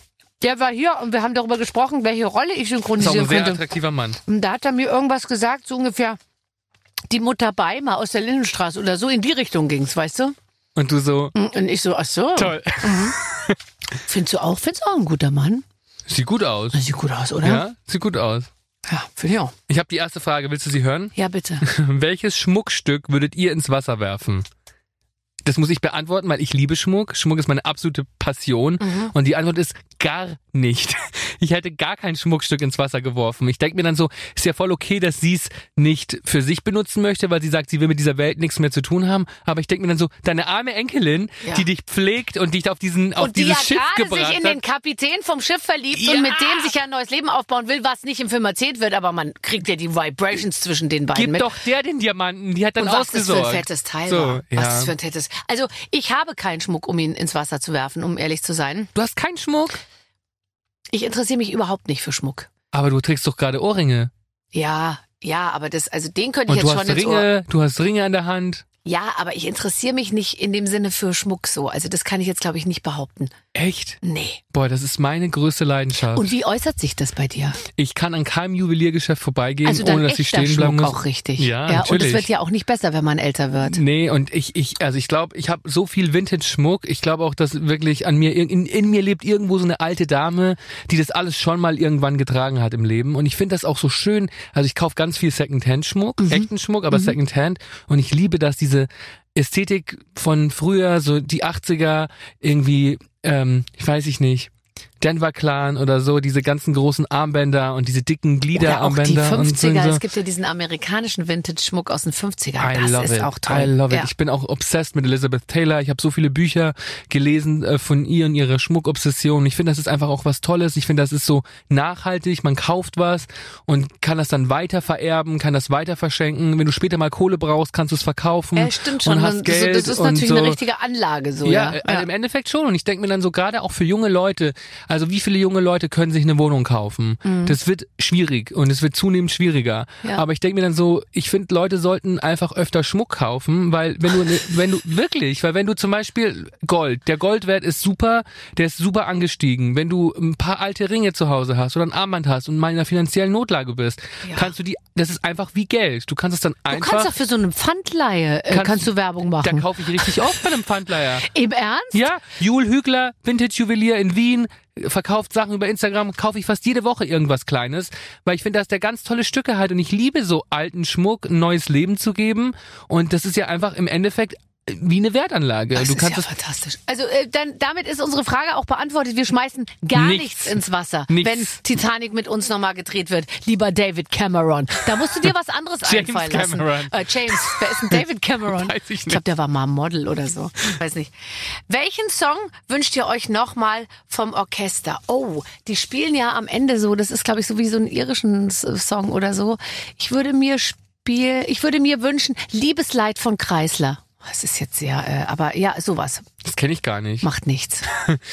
A: Der war hier und wir haben darüber gesprochen, welche Rolle ich
D: Das ist auch
A: synchronisieren
D: ein sehr
A: könnte.
D: attraktiver Mann.
A: Und da hat er mir irgendwas gesagt, so ungefähr, die Mutter Beimer aus der Lindenstraße oder so, in die Richtung ging's, weißt du?
D: Und du so,
A: Und ich so, ach so.
D: toll.
A: Findest du auch, findest du auch ein guter Mann?
D: Sieht gut aus.
A: Das sieht gut aus, oder?
D: Ja, sieht gut aus.
A: Ja, finde ich auch.
D: Ich habe die erste Frage, willst du sie hören?
A: Ja, bitte.
D: Welches Schmuckstück würdet ihr ins Wasser werfen? Das muss ich beantworten, weil ich liebe Schmuck. Schmuck ist meine absolute Passion. Und die Antwort ist gar nicht. ich hätte gar kein Schmuckstück ins Wasser geworfen. Ich denke mir dann so, ist ja voll okay, dass sie es nicht für sich benutzen möchte, weil sie sagt, sie will mit dieser Welt nichts mehr zu tun haben. Aber ich denke mir dann so, deine arme Enkelin, ja. die dich pflegt und dich auf diesen auf
A: und die
D: dieses
A: ja
D: Schiff gebracht hat.
A: sich in den Kapitän vom Schiff verliebt
D: ja.
A: und mit dem sich ja ein neues Leben aufbauen will, was nicht im Film erzählt wird, aber man kriegt ja die Vibrations zwischen den beiden
D: Gib
A: mit.
D: doch der den Diamanten, die hat dann
A: und was
D: ausgesorgt.
A: das für ein fettes Teil
D: so,
A: war.
D: ja.
A: Was das für ein fettes... Also ich habe keinen Schmuck, um ihn ins Wasser zu werfen, um ehrlich zu sein.
D: Du hast keinen Schmuck?
A: Ich interessiere mich überhaupt nicht für Schmuck.
D: Aber du trägst doch gerade Ohrringe.
A: Ja, ja, aber das, also den könnte ich
D: und
A: jetzt
D: du
A: schon
D: hast
A: ins
D: Ringe,
A: Ohr...
D: du hast Ringe an der Hand.
A: Ja, aber ich interessiere mich nicht in dem Sinne für Schmuck so. Also das kann ich jetzt, glaube ich, nicht behaupten.
D: Echt?
A: Nee.
D: Boah, das ist meine größte Leidenschaft.
A: Und wie äußert sich das bei dir?
D: Ich kann an keinem Juweliergeschäft vorbeigehen,
A: also
D: ohne dass ich stehen bleiben muss.
A: auch richtig.
D: Ja,
A: ja
D: natürlich.
A: Und es wird ja auch nicht besser, wenn man älter wird.
D: Nee, und ich, ich, also ich glaube, ich habe so viel Vintage-Schmuck. Ich glaube auch, dass wirklich an mir, in, in mir lebt irgendwo so eine alte Dame, die das alles schon mal irgendwann getragen hat im Leben. Und ich finde das auch so schön. Also ich kaufe ganz viel Second-Hand-Schmuck, mhm. echten Schmuck, aber mhm. Second-Hand. Und ich liebe das, diese Ästhetik von früher, so die achtziger, irgendwie, ähm, ich weiß ich nicht, Denver Clan oder so, diese ganzen großen Armbänder und diese dicken Gliederarmbänder.
A: Oder auch die fünfziger,
D: und so.
A: Es gibt ja diesen amerikanischen Vintage-Schmuck aus den fünfzigern.
D: I
A: Das
D: love
A: ist
D: it.
A: auch toll.
D: I love
A: ja.
D: it. Ich bin auch obsessed mit Elizabeth Taylor. Ich habe so viele Bücher gelesen äh, von ihr und ihrer Schmuckobsession. Ich finde, das ist einfach auch was Tolles. Ich finde, das ist so nachhaltig. Man kauft was und kann das dann weiter vererben, kann das weiter verschenken. Wenn du später mal Kohle brauchst, kannst du es verkaufen.
A: Ja, stimmt schon.
D: Und hast Geld
A: das ist
D: und
A: natürlich
D: so.
A: eine richtige Anlage. So,
D: ja,
A: ja.
D: Also
A: ja.
D: im Endeffekt schon. Und ich denke mir dann so, gerade auch für junge Leute, also wie viele junge Leute können sich eine Wohnung kaufen? Mhm. Das wird schwierig und es wird zunehmend schwieriger. Ja. Aber ich denke mir dann so, ich finde, Leute sollten einfach öfter Schmuck kaufen, weil wenn du, wenn du, wirklich, weil wenn du zum Beispiel Gold, der Goldwert ist super, der ist super angestiegen. Wenn du ein paar alte Ringe zu Hause hast oder ein Armband hast und mal in einer finanziellen Notlage bist, ja. kannst du die, das ist einfach wie Geld. Du kannst es dann einfach...
A: Du kannst auch für so eine Pfandleihe, äh, kannst, kannst du Werbung machen.
D: Da kaufe ich richtig oft bei einem Pfandleiher.
A: Im Ernst?
D: Ja, Jule Hügler, Vintage-Juwelier in Wien, verkauft Sachen über Instagram, kaufe ich fast jede Woche irgendwas Kleines, weil ich finde, dass der ganz tolle Stücke hat und ich liebe so alten Schmuck, ein neues Leben zu geben und das ist ja einfach im Endeffekt wie eine Wertanlage.
A: Das
D: du
A: ist
D: kannst
A: ja
D: das
A: fantastisch. Also äh, dann damit ist unsere Frage auch beantwortet. Wir schmeißen gar nichts, nichts ins Wasser,
D: nichts.
A: wenn Titanic mit uns nochmal gedreht wird. Lieber David Cameron. Da musst du dir was anderes einfallen lassen.
D: Cameron.
A: Äh, James, wer ist denn David Cameron?
D: Weiß ich nicht.
A: Ich glaube, der war mal Model oder so. Weiß nicht. Welchen Song wünscht ihr euch nochmal vom Orchester? Oh, die spielen ja am Ende so, das ist glaube ich so wie so ein irischen Song oder so. Ich würde mir spiel, ich würde mir wünschen, Liebesleid von Kreisler. Das ist jetzt sehr, äh, aber ja, sowas.
D: Das kenne ich gar nicht.
A: Macht nichts.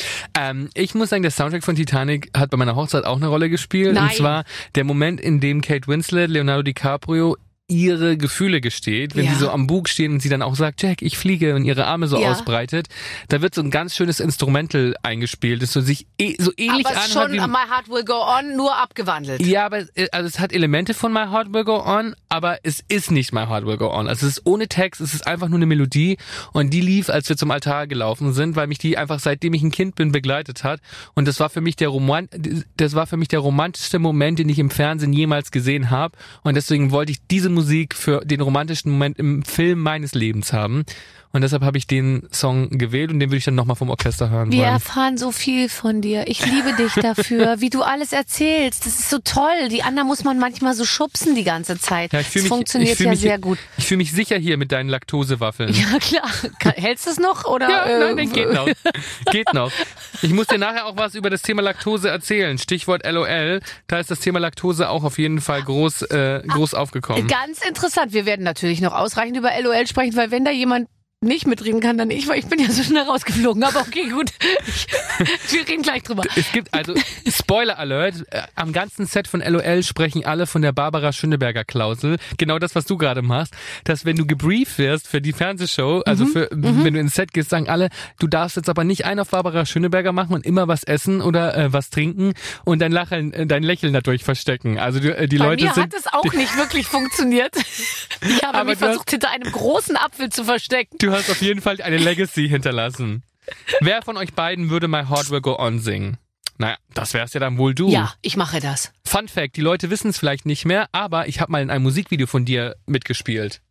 D: ähm, ich muss sagen, der Soundtrack von Titanic hat bei meiner Hochzeit auch eine Rolle gespielt.
A: Nein.
D: Und zwar der Moment, in dem Kate Winslet, Leonardo DiCaprio ihre Gefühle gesteht, wenn
A: ja.
D: sie so am Bug stehen und sie dann auch sagt, Jack, ich fliege und ihre Arme so
A: ja.
D: ausbreitet, da wird so ein ganz schönes Instrumental eingespielt, das so sich eh, so ähnlich
A: aber es ist
D: anhört
A: schon
D: wie
A: My Heart Will Go On, nur abgewandelt.
D: Ja, aber also es hat Elemente von My Heart Will Go On, aber es ist nicht My Heart Will Go On. Also es ist ohne Text, es ist einfach nur eine Melodie und die lief, als wir zum Altar gelaufen sind, weil mich die einfach seitdem ich ein Kind bin begleitet hat und das war für mich der Roman, das war für mich der romantischste Moment, den ich im Fernsehen jemals gesehen habe und deswegen wollte ich diese Musik für den romantischen Moment im Film meines Lebens haben. Und deshalb habe ich den Song gewählt und den würde ich dann nochmal vom Orchester hören
A: Wir
D: wollen.
A: erfahren so viel von dir. Ich liebe dich dafür, wie du alles erzählst. Das ist so toll. Die anderen muss man manchmal so schubsen die ganze Zeit.
D: Ja, ich fühl
A: das
D: mich,
A: funktioniert
D: ich fühl
A: ja
D: mich,
A: sehr gut.
D: Ich fühle mich sicher hier mit deinen Laktosewaffeln.
A: Ja, klar. Hältst du es noch? Oder,
D: Ja,
A: äh,
D: nein, nein, geht noch. Geht noch. Ich muss dir nachher auch was über das Thema Laktose erzählen. Stichwort L O L. Da ist das Thema Laktose auch auf jeden Fall groß, äh, groß aufgekommen.
A: Ganz interessant. Wir werden natürlich noch ausreichend über L O L sprechen, weil wenn da jemand nicht mitreden kann, dann ich, weil ich bin ja so schnell rausgeflogen. Aber okay, gut. Ich, wir reden gleich drüber.
D: Es gibt also, Spoiler Alert, äh, am ganzen Set von L O L sprechen alle von der Barbara Schöneberger Klausel. Genau das, was du gerade machst, dass wenn du gebrieft wirst für die Fernsehshow, also
A: Mhm.
D: für,
A: Mhm.
D: wenn du ins Set gehst, sagen alle, du darfst jetzt aber nicht einen auf Barbara Schöneberger machen und immer was essen oder äh, was trinken und dein Lachen, äh, dein Lächeln dadurch verstecken. Also die, äh, die
A: Bei
D: Leute
A: mir
D: sind...
A: hat es auch nicht wirklich funktioniert. Ich habe
D: Aber
A: mich
D: du hast-
A: versucht, hinter einem großen Apfel zu verstecken.
D: Du hast auf jeden Fall eine Legacy hinterlassen. Wer von euch beiden würde My Heart Will Go On singen? Naja, das wär's ja dann wohl du.
A: Ja, ich mache das.
D: Fun Fact, die Leute wissen es vielleicht nicht mehr, aber ich habe mal in einem Musikvideo von dir mitgespielt.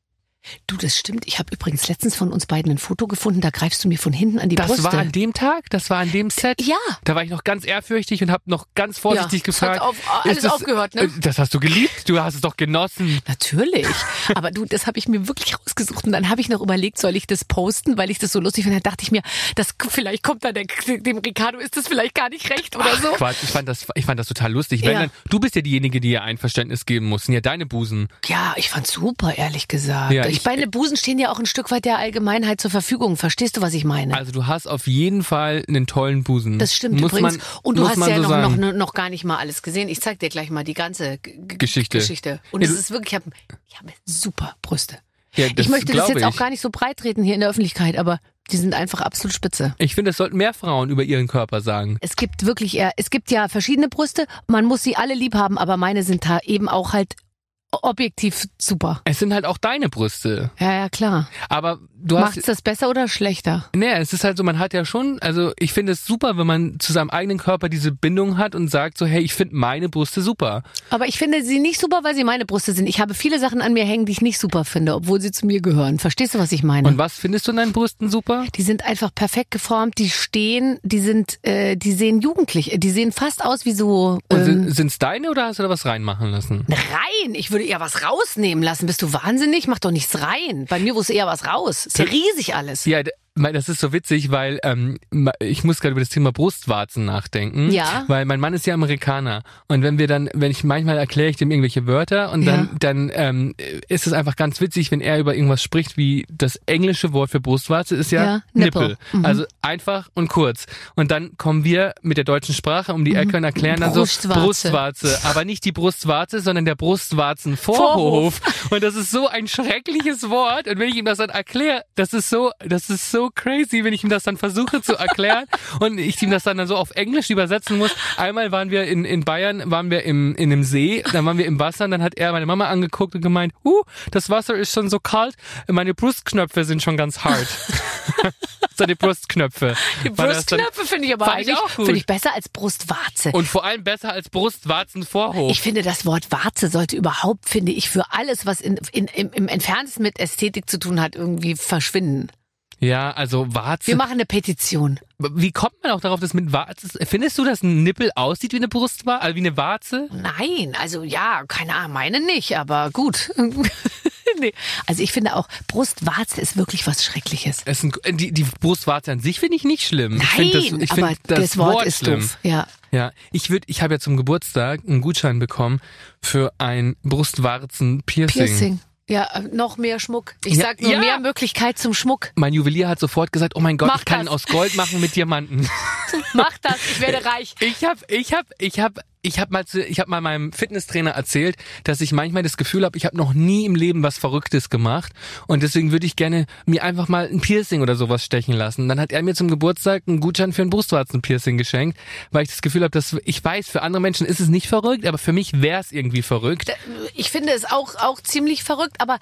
A: Du, das stimmt. Ich habe übrigens letztens von uns beiden ein Foto gefunden, da greifst du mir von hinten an die
D: Das
A: Brüste.
D: war an dem Tag? Das war an dem Set?
A: Ja.
D: Da war ich noch ganz ehrfürchtig und habe noch ganz vorsichtig
A: Ja,
D: gefragt.
A: es hat auf- alles
D: ist das,
A: aufgehört, ne?
D: Das hast du geliebt? Du hast es doch genossen.
A: Natürlich. Aber du, das habe ich mir wirklich rausgesucht. Und dann habe ich noch überlegt, soll ich das posten, weil ich das so lustig finde. Dann dachte ich mir, das, vielleicht kommt da der, dem Ricardo ist das vielleicht gar nicht recht oder so.
D: Quatsch, ich fand das, ich fand das total lustig. Wenn
A: Ja.
D: dann, du bist ja diejenige, die ihr Einverständnis geben muss. Sind ja deine Busen.
A: Ja, ich fand's super, ehrlich gesagt.
D: Ja,
A: ich,
D: ich-
A: meine Busen stehen ja auch ein Stück weit der Allgemeinheit zur Verfügung. Verstehst du, was ich meine?
D: Also du hast auf jeden Fall einen tollen Busen.
A: Das stimmt
D: muss
A: übrigens.
D: Man,
A: und du
D: muss
A: hast
D: man
A: ja
D: so
A: noch,
D: sagen.
A: noch, noch gar nicht mal alles gesehen. Ich zeig dir gleich mal die ganze G G
D: Geschichte.
A: Geschichte. Und
D: Ja,
A: es
D: du-
A: ist wirklich, ich habe ich hab super Brüste.
D: Ja, das
A: ich möchte das
D: glaub
A: jetzt
D: ich.
A: auch gar nicht so breit treten hier in der Öffentlichkeit, aber die sind einfach absolut spitze.
D: Ich finde, es sollten mehr Frauen über ihren Körper sagen.
A: Es gibt wirklich, eher- es gibt ja verschiedene Brüste. Man muss sie alle lieb haben, aber meine sind da eben auch halt objektiv super.
D: Es sind halt auch deine Brüste.
A: Ja, ja, klar.
D: Aber du
A: Macht's
D: hast...
A: das besser oder schlechter?
D: Nee, es ist halt so, man hat ja schon, also ich finde es super, wenn man zu seinem eigenen Körper diese Bindung hat und sagt so, hey, ich finde meine Brüste super.
A: Aber ich finde sie nicht super, weil sie meine Brüste sind. Ich habe viele Sachen an mir hängen, die ich nicht super finde, obwohl sie zu mir gehören. Verstehst du, was ich meine?
D: Und was findest du an deinen Brüsten super?
A: Die sind einfach perfekt geformt, die stehen, die sind, äh, die sehen jugendlich, die sehen fast aus wie so
D: Und
A: ähm,
D: sind, sind's deine oder hast du da was reinmachen lassen?
A: rein. Ich würde eher was rausnehmen lassen. Bist du wahnsinnig? Mach doch nichts rein. Bei mir muss eher was raus. Ist ja riesig alles.
D: Ja, d- mein- das ist so witzig, weil ähm, ma- ich muss gerade über das Thema Brustwarzen nachdenken.
A: Ja.
D: Weil mein Mann ist ja Amerikaner und wenn wir dann, wenn ich manchmal erkläre ich dem irgendwelche Wörter und dann,
A: Ja.
D: dann ähm, ist es einfach ganz witzig, wenn er über irgendwas spricht, wie das englische Wort für Brustwarze ist ja,
A: Ja,
D: Nippel.
A: Nippel. Mhm.
D: Also einfach und kurz. Und dann kommen wir mit der deutschen Sprache um die Ecke und erklären dann so
A: Brustwarze.
D: Brustwarze, aber nicht die Brustwarze, sondern der Brustwarzenvorhof. Und das ist so ein schreckliches Wort. Und wenn ich ihm das dann erkläre, das ist so, das ist so crazy, wenn ich ihm das dann versuche zu erklären und ich ihm das dann, dann so auf Englisch übersetzen muss. Einmal waren wir in, in Bayern, waren wir im, in einem See, dann waren wir im Wasser und dann hat er meine Mama angeguckt und gemeint, uh, das Wasser ist schon so kalt, meine Brustknöpfe sind schon ganz hart. Seine Brustknöpfe.
A: Die
D: War das dann-
A: Brustknöpfe finde ich aber
D: Fand ich
A: eigentlich
D: auch gut.
A: finde ich besser als Brustwarze.
D: Und vor allem besser als Brustwarzenvorhof.
A: Ich finde, das Wort Warze sollte überhaupt, finde ich, für alles, was in, in, im, im Entferntesten mit Ästhetik zu tun hat, irgendwie verschwinden.
D: Ja, also Warze.
A: Wir machen eine Petition.
D: Wie kommt man auch darauf, dass mit Warze... Findest du, dass ein Nippel aussieht wie eine Brustwarze? Also wie eine Warze?
A: Nein, also ja, keine Ahnung, meine nicht, aber gut. Nee. Also ich finde auch, Brustwarze ist wirklich was Schreckliches.
D: Es sind, die, die Brustwarze an sich finde ich nicht schlimm. ich
A: Nein,
D: find das, ich
A: aber
D: find das,
A: das Wort, ist
D: schlimm.
A: doof. Ja.
D: Ja, ich würde, ich habe ja zum Geburtstag einen Gutschein bekommen für ein Brustwarzen-Piercing.
A: Piercing. Ja, äh, noch mehr Schmuck. Ich
D: Ja,
A: sag nur
D: ja.
A: mehr Möglichkeit zum Schmuck.
D: Mein Juwelier hat sofort gesagt, oh mein Gott,
A: Mach
D: ich kann
A: das.
D: ihn aus Gold machen mit Diamanten.
A: Mach das, ich werde reich.
D: Ich hab, ich hab, ich hab, ich hab mal, zu, ich hab mal meinem Fitnesstrainer erzählt, dass ich manchmal das Gefühl habe, ich habe noch nie im Leben was Verrücktes gemacht und deswegen würde ich gerne mir einfach mal ein Piercing oder sowas stechen lassen. Dann hat er mir zum Geburtstag einen Gutschein für ein Brustwarzen-Piercing geschenkt, weil ich das Gefühl habe, dass ich weiß, für andere Menschen ist es nicht verrückt, aber für mich wäre es irgendwie verrückt.
A: Ich finde es auch, auch ziemlich verrückt, aber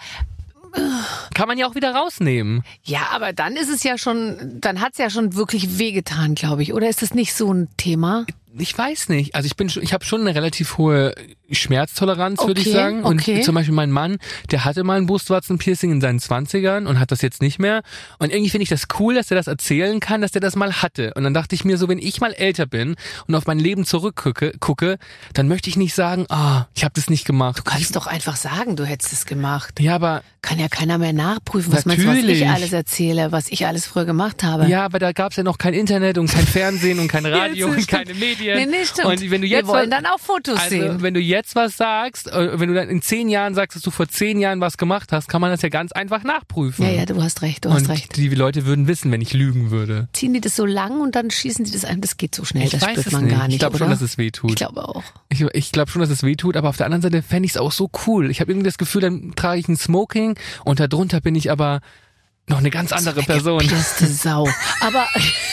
D: Kann man ja auch wieder rausnehmen.
A: ja, aber dann ist es ja schon, dann hat's ja schon wirklich wehgetan, glaube ich. Oder ist das nicht so ein Thema?
D: Ich weiß nicht. Also ich bin, schon- ich habe schon eine relativ hohe Schmerztoleranz, würde ich
A: Okay,
D: sagen. Und
A: okay.
D: zum Beispiel mein Mann, der hatte mal ein Brustwarzenpiercing in seinen Zwanzigern und hat das jetzt nicht mehr. Und irgendwie finde ich das cool, dass er das erzählen kann, dass er das mal hatte. Und dann dachte ich mir so, wenn ich mal älter bin und auf mein Leben zurückgucke, gucke, dann möchte ich nicht sagen, ah, ich habe das nicht gemacht.
A: Du kannst doch einfach sagen, du hättest es gemacht.
D: Ja, aber
A: Kann ja keiner mehr nachprüfen, was meinst du, was
D: Natürlich.
A: ich alles erzähle, was ich alles früher gemacht habe.
D: ja, aber da gab's ja noch kein Internet und kein Fernsehen und kein Radio
A: das
D: und
A: stimmt.
D: keine Medien.
A: Nee, nee, stimmt.
D: Und wenn du jetzt
A: Wir wollen
D: was-
A: dann auch Fotos
D: Also,
A: sehen.
D: wenn du jetzt was sagst, äh, wenn du dann in zehn Jahren sagst, dass du vor zehn Jahren was gemacht hast, kann man das ja ganz einfach nachprüfen.
A: Ja, ja, du hast recht, du hast
D: Und
A: recht.
D: die Leute würden wissen, wenn ich lügen würde.
A: Ziehen die das so lang und dann schießen die das ein? Das geht so schnell,
D: Ich
A: das
D: weiß
A: spürt
D: es
A: man
D: nicht.
A: gar nicht,
D: Ich glaube
A: oder?
D: schon, dass es weh tut.
A: Ich glaube auch.
D: Ich, ich glaube schon, dass es weh tut, aber auf der anderen Seite fände ich es auch so cool. Ich habe irgendwie das Gefühl, dann trage ich ein Smoking und darunter bin ich aber noch eine ganz andere Person.
A: Gepierste Sau. Aber,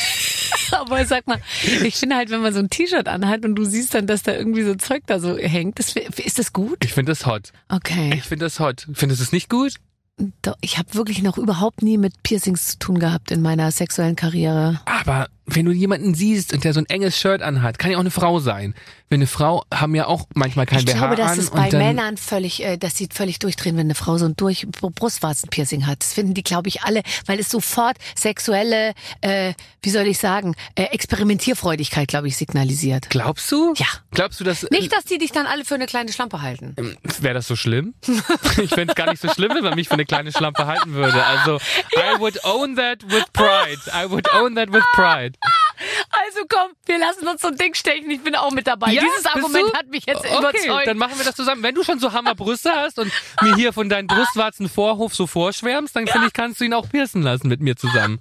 A: aber sag mal, ich finde halt, wenn man so ein T-Shirt anhat und du siehst dann, dass da irgendwie so Zeug da so hängt, das, ist das gut?
D: Ich finde das hot.
A: Okay.
D: Ich finde das hot. Findest du es nicht gut?
A: Doch, ich habe wirklich noch überhaupt nie mit Piercings zu tun gehabt in meiner sexuellen Karriere.
D: Aber wenn du jemanden siehst und der so ein enges Shirt anhat, kann ja auch eine Frau sein. Wenn eine Frau haben ja auch manchmal kein
A: ich
D: B H
A: glaube, dass
D: an
A: es
D: und
A: bei
D: dann,
A: Männern völlig, äh, dass sie völlig durchdrehen, wenn eine Frau so ein durch Brustwarzenpiercing hat. Das finden die, glaube ich, alle, weil es sofort sexuelle, äh, wie soll ich sagen, äh, Experimentierfreudigkeit, glaube ich, signalisiert.
D: Glaubst du?
A: Ja.
D: Glaubst du, dass
A: Nicht, dass die dich dann alle für eine kleine Schlampe halten.
D: wäre das so schlimm? Ich fände es gar nicht so schlimm, wenn man mich für eine kleine Schlampe halten würde. Also, I would own that with pride. I would own that with pride.
A: Also komm, wir lassen uns so ein Ding stechen. Ich bin auch mit dabei.
D: Ja,
A: Dieses
D: bist
A: Argument
D: du?
A: hat mich jetzt
D: Okay,
A: überzeugt.
D: dann machen wir das zusammen. Wenn du schon so Hammerbrüste hast und mir hier von deinen Brustwarzenvorhof so vorschwärmst, dann finde ich, kannst du ihn auch piercen lassen mit mir zusammen.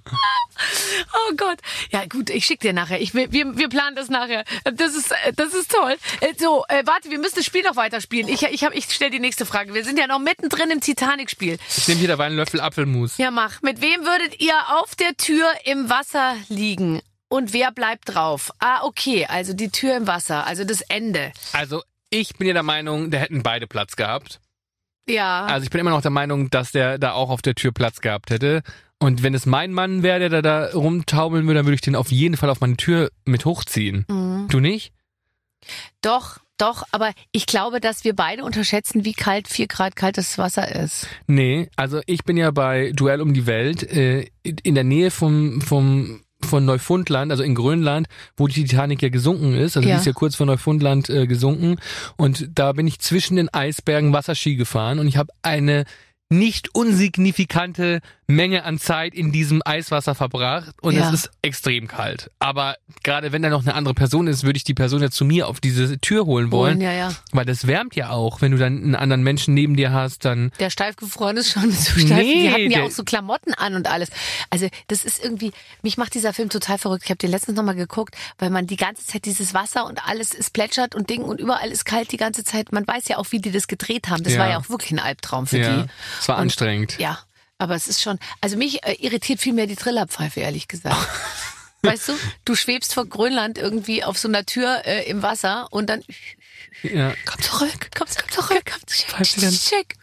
A: Oh Gott. Ja gut, ich schick dir nachher. Ich, will- wir, wir planen das nachher. Das ist, äh, das ist toll. Äh, So, äh, warte, wir müssen das Spiel noch weiterspielen. Ich, ich, hab- ich stelle die nächste Frage. Wir sind ja noch mittendrin im Titanic-Spiel.
D: Ich nehme hier dabei einen Löffel Apfelmus.
A: Ja, mach. Mit wem würdet ihr auf der Tür im Wasser liegen? Und wer bleibt drauf? Ah, okay, also die Tür im Wasser, also das Ende.
D: Also, ich bin ja der Meinung, der hätten beide Platz gehabt.
A: Ja.
D: Also ich bin immer noch der Meinung, dass der da auch auf der Tür Platz gehabt hätte. Und wenn es mein Mann wäre, der da, da rumtaumeln würde, dann würde ich den auf jeden Fall auf meine Tür mit hochziehen.
A: Mhm.
D: Du nicht?
A: Doch, doch, aber ich glaube, dass wir beide unterschätzen, wie kalt vier Grad kaltes Wasser ist.
D: Nee, also ich bin ja bei Duell um die Welt äh, in der Nähe vom, vom von Neufundland, also in Grönland, wo die Titanic ja gesunken ist. Also
A: Ja.
D: die ist ja kurz vor Neufundland äh, gesunken. Und da bin ich zwischen den Eisbergen Wasserski gefahren und ich habe eine nicht unsignifikante Menge an Zeit in diesem Eiswasser verbracht und
A: Ja.
D: es ist extrem kalt. Aber gerade wenn da noch eine andere Person ist, würde ich die Person ja zu mir auf diese Tür holen wollen,
A: Holen, ja, ja.
D: weil das wärmt ja auch, wenn du dann einen anderen Menschen neben dir hast, dann
A: Der steifgefroren ist schon so steif.
D: Nee,
A: die hatten ja
D: der-
A: auch so Klamotten an und alles. Also das ist irgendwie, mich macht dieser Film total verrückt. Ich habe den letztens nochmal geguckt, weil man die ganze Zeit dieses Wasser und alles ist plätschert und Ding und überall ist kalt die ganze Zeit. Man weiß ja auch, wie die das gedreht haben. Das
D: Ja.
A: war ja auch wirklich ein Albtraum für
D: ja,
A: die.
D: es war
A: Und-
D: anstrengend.
A: Ja, aber es ist schon, also mich äh, irritiert viel mehr die Trillerpfeife, ehrlich gesagt. Weißt du, du schwebst vor Grönland irgendwie auf so einer Tür äh, im Wasser und dann
D: Ja.
A: komm zurück, komm zurück, komm
D: Pfeift sie dann?
A: zurück.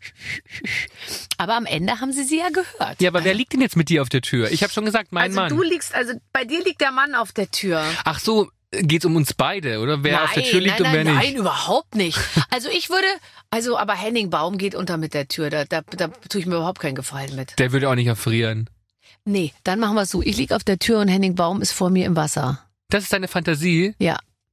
A: Aber am Ende haben sie sie ja gehört.
D: Ja, aber wer liegt denn jetzt mit dir auf der Tür? Ich habe schon gesagt, mein
A: also
D: Mann.
A: du liegst, also bei dir liegt der Mann auf der Tür.
D: Ach so, geht's um uns beide, oder? Wer
A: nein,
D: auf der Tür liegt
A: nein,
D: und wer
A: nein,
D: nicht?
A: nein, überhaupt nicht. Also ich würde, also aber Henning Baum geht unter mit der Tür, da, da, da tue ich mir überhaupt keinen Gefallen mit.
D: Der würde auch nicht erfrieren.
A: Nee, dann machen wir es so. Ich lieg auf der Tür und Henning Baum ist vor mir im Wasser.
D: Das ist deine Fantasie?
A: Ja.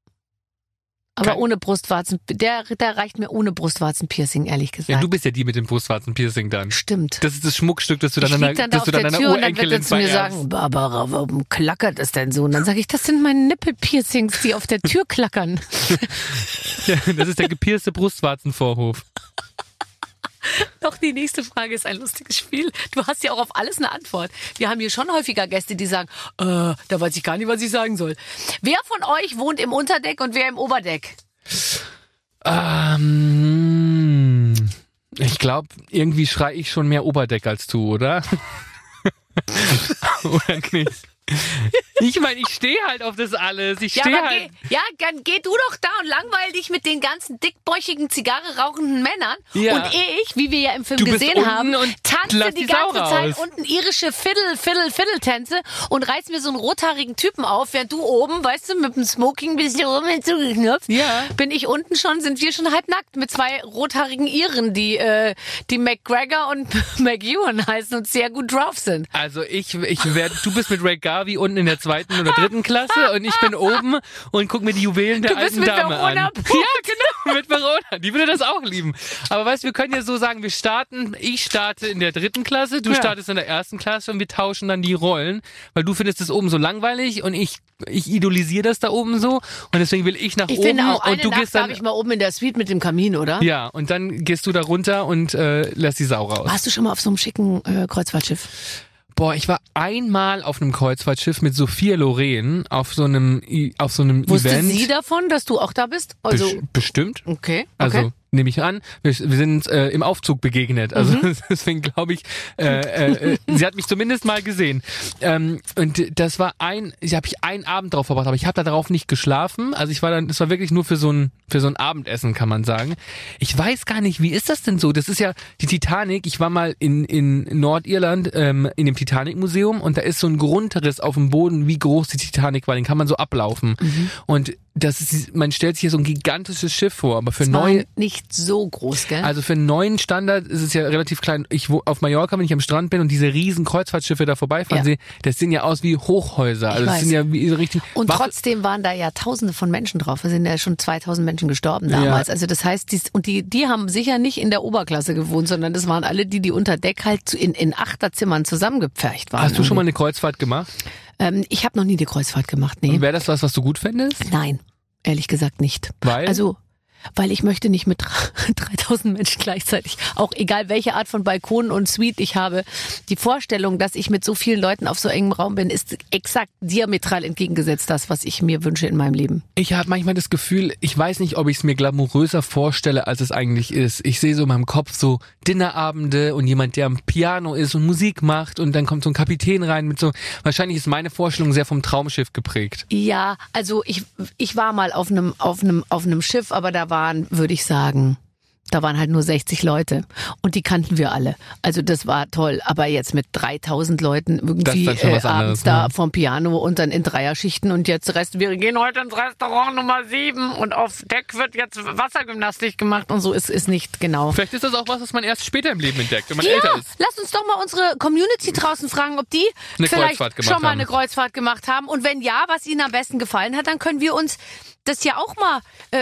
A: Aber
D: Kein-
A: ohne Brustwarzen, der, der reicht mir ohne Brustwarzenpiercing, ehrlich gesagt.
D: Ja, du bist ja die mit dem Brustwarzenpiercing dann.
A: Stimmt.
D: Das ist das Schmuckstück, das du dann
A: Ich
D: an
A: lieg
D: deiner,
A: dann da
D: das
A: auf
D: du dann
A: der
D: deiner
A: Tür und dann wird
D: Urenkelin
A: er zu mir
D: verehrst.
A: sagen, Barbara, warum klackert es denn so? Und dann sage ich, das sind meine Nippelpiercings, die auf der Tür klackern.
D: Ja, das ist der gepierste Brustwarzenvorhof.
A: Doch, die nächste Frage ist ein lustiges Spiel. Du hast ja auch auf alles eine Antwort. Wir haben hier schon häufiger Gäste, die sagen, äh, da weiß ich gar nicht, was ich sagen soll. Wer von euch wohnt im Unterdeck und wer im Oberdeck?
D: Ähm, ich glaube, irgendwie schrei ich schon mehr Oberdeck als du, oder? Oder nicht? Ich meine, ich stehe halt auf das alles. Ich
A: Ja,
D: stehe
A: aber
D: halt.
A: geh, ja, dann geh du doch da und langweil dich mit den ganzen dickbäuchigen, Zigarre rauchenden Männern.
D: Ja.
A: Und ich, wie wir ja im Film
D: Du bist
A: gesehen
D: unten
A: haben,
D: und
A: tanze
D: lass
A: die
D: die Sau
A: ganze Zeit
D: raus.
A: unten irische Fiddle, Fiddle, Fiddle-Tänze und reiß mir so einen rothaarigen Typen auf, während du oben, weißt du, mit dem Smoking bist du oben zugeknöpft.
D: Ja.
A: Bin ich unten schon, sind wir schon halbnackt mit zwei rothaarigen Iren, die, äh, die McGregor und McEwan heißen und sehr gut drauf sind.
D: Also ich, ich werde, du bist mit Ray Garvey unten in der zweiten oder dritten Klasse und ich bin oben und guck mir die Juwelen der
A: Du bist
D: alten
A: mit
D: Dame
A: Verona
D: an.
A: Puth.
D: Ja, genau, mit Verona. Die würde das auch lieben. Aber weißt du, wir können ja so sagen, wir starten, ich starte in der dritten Klasse, du
A: Ja.
D: startest in der ersten Klasse und wir tauschen dann die Rollen, weil du findest es oben so langweilig und ich, ich idolisiere das da oben so und deswegen will ich nach
A: Ich
D: oben
A: finde auch, eine
D: und du
A: Nacht
D: gehst dann,
A: habe ich mal oben in der Suite mit dem Kamin, oder?
D: ja, und dann gehst du da runter und äh, lässt die Sau raus.
A: Warst du schon mal auf so einem schicken äh, Kreuzfahrtschiff?
D: Boah, ich war einmal auf einem Kreuzfahrtschiff mit Sophia Loren auf so einem, I- auf so einem
A: Wusste
D: Event.
A: sie davon, dass du auch da bist? Also,
D: Bes- bestimmt.
A: okay, okay.
D: Also nehme ich an. Wir, wir sind uns äh, im Aufzug begegnet. Also mhm. deswegen glaube ich, äh, äh, sie hat mich zumindest mal gesehen. Ähm, und das war ein, ich habe ich einen Abend drauf verbracht, aber ich habe da darauf nicht geschlafen. Also ich war dann, es war wirklich nur für so ein für so ein Abendessen, kann man sagen. Ich weiß gar nicht, wie ist das denn so? Das ist ja die Titanic. Ich war mal in in Nordirland ähm, in dem Titanic-Museum und da ist so ein Grundriss auf dem Boden, wie groß die Titanic war. Den kann man so ablaufen. Mhm. Und das ist, man stellt sich hier so ein gigantisches Schiff vor, aber für
A: das
D: neue
A: war nicht so groß, gell?
D: Also für einen neuen Standard ist es ja relativ klein. Ich wo auf Mallorca, wenn ich am Strand bin und diese riesen Kreuzfahrtschiffe da vorbeifahren
A: ja.
D: sehe, das sehen ja aus wie Hochhäuser. Also
A: ich
D: das
A: weiß.
D: sind ja wie so richtig.
A: Und
D: Waff-
A: trotzdem waren da ja Tausende von Menschen drauf. Es sind ja schon zweitausend Menschen gestorben damals.
D: Ja.
A: Also das heißt, die, und die die haben sicher nicht in der Oberklasse gewohnt, sondern das waren alle, die die unter Deck halt in in Achterzimmern zusammengepfercht waren.
D: Hast du schon mal eine Kreuzfahrt gemacht?
A: Ähm, ich habe noch nie die Kreuzfahrt gemacht, nee.
D: Und wäre das was, was du gut fändest?
A: Nein. Ehrlich gesagt nicht.
D: Weil?
A: Also, weil ich möchte nicht mit dreitausend Menschen gleichzeitig, auch egal welche Art von Balkon und Suite ich habe, die Vorstellung, dass ich mit so vielen Leuten auf so engem Raum bin, ist exakt diametral entgegengesetzt das, was ich mir wünsche in meinem Leben.
D: Ich habe manchmal das Gefühl, ich weiß nicht, ob ich es mir glamouröser vorstelle, als es eigentlich ist. Ich sehe so in meinem Kopf so Dinnerabende und jemand, der am Piano ist und Musik macht und dann kommt so ein Kapitän rein mit so, wahrscheinlich ist meine Vorstellung sehr vom Traumschiff geprägt.
A: Ja, also ich ich war mal auf einem auf einem auf einem Schiff, aber da waren, würde ich sagen, da waren halt nur sechzig Leute und die kannten wir alle. Also das war toll, aber jetzt mit dreitausend Leuten irgendwie
D: Das ist dann schon was
A: äh, abends
D: anderes,
A: da
D: ne?
A: vom Piano und dann in Dreierschichten und jetzt Rest, wir gehen heute ins Restaurant Nummer sieben und auf Deck wird jetzt Wassergymnastik gemacht und so ist ist nicht genau.
D: Vielleicht ist das auch was, was man erst später im Leben entdeckt, wenn man
A: Ja,
D: älter ist.
A: lasst uns doch mal unsere Community draußen fragen, ob die
D: Eine
A: vielleicht
D: Kreuzfahrt gemacht
A: schon mal
D: haben.
A: eine Kreuzfahrt gemacht haben. Und wenn ja, was ihnen am besten gefallen hat, dann können wir uns das ja auch mal äh,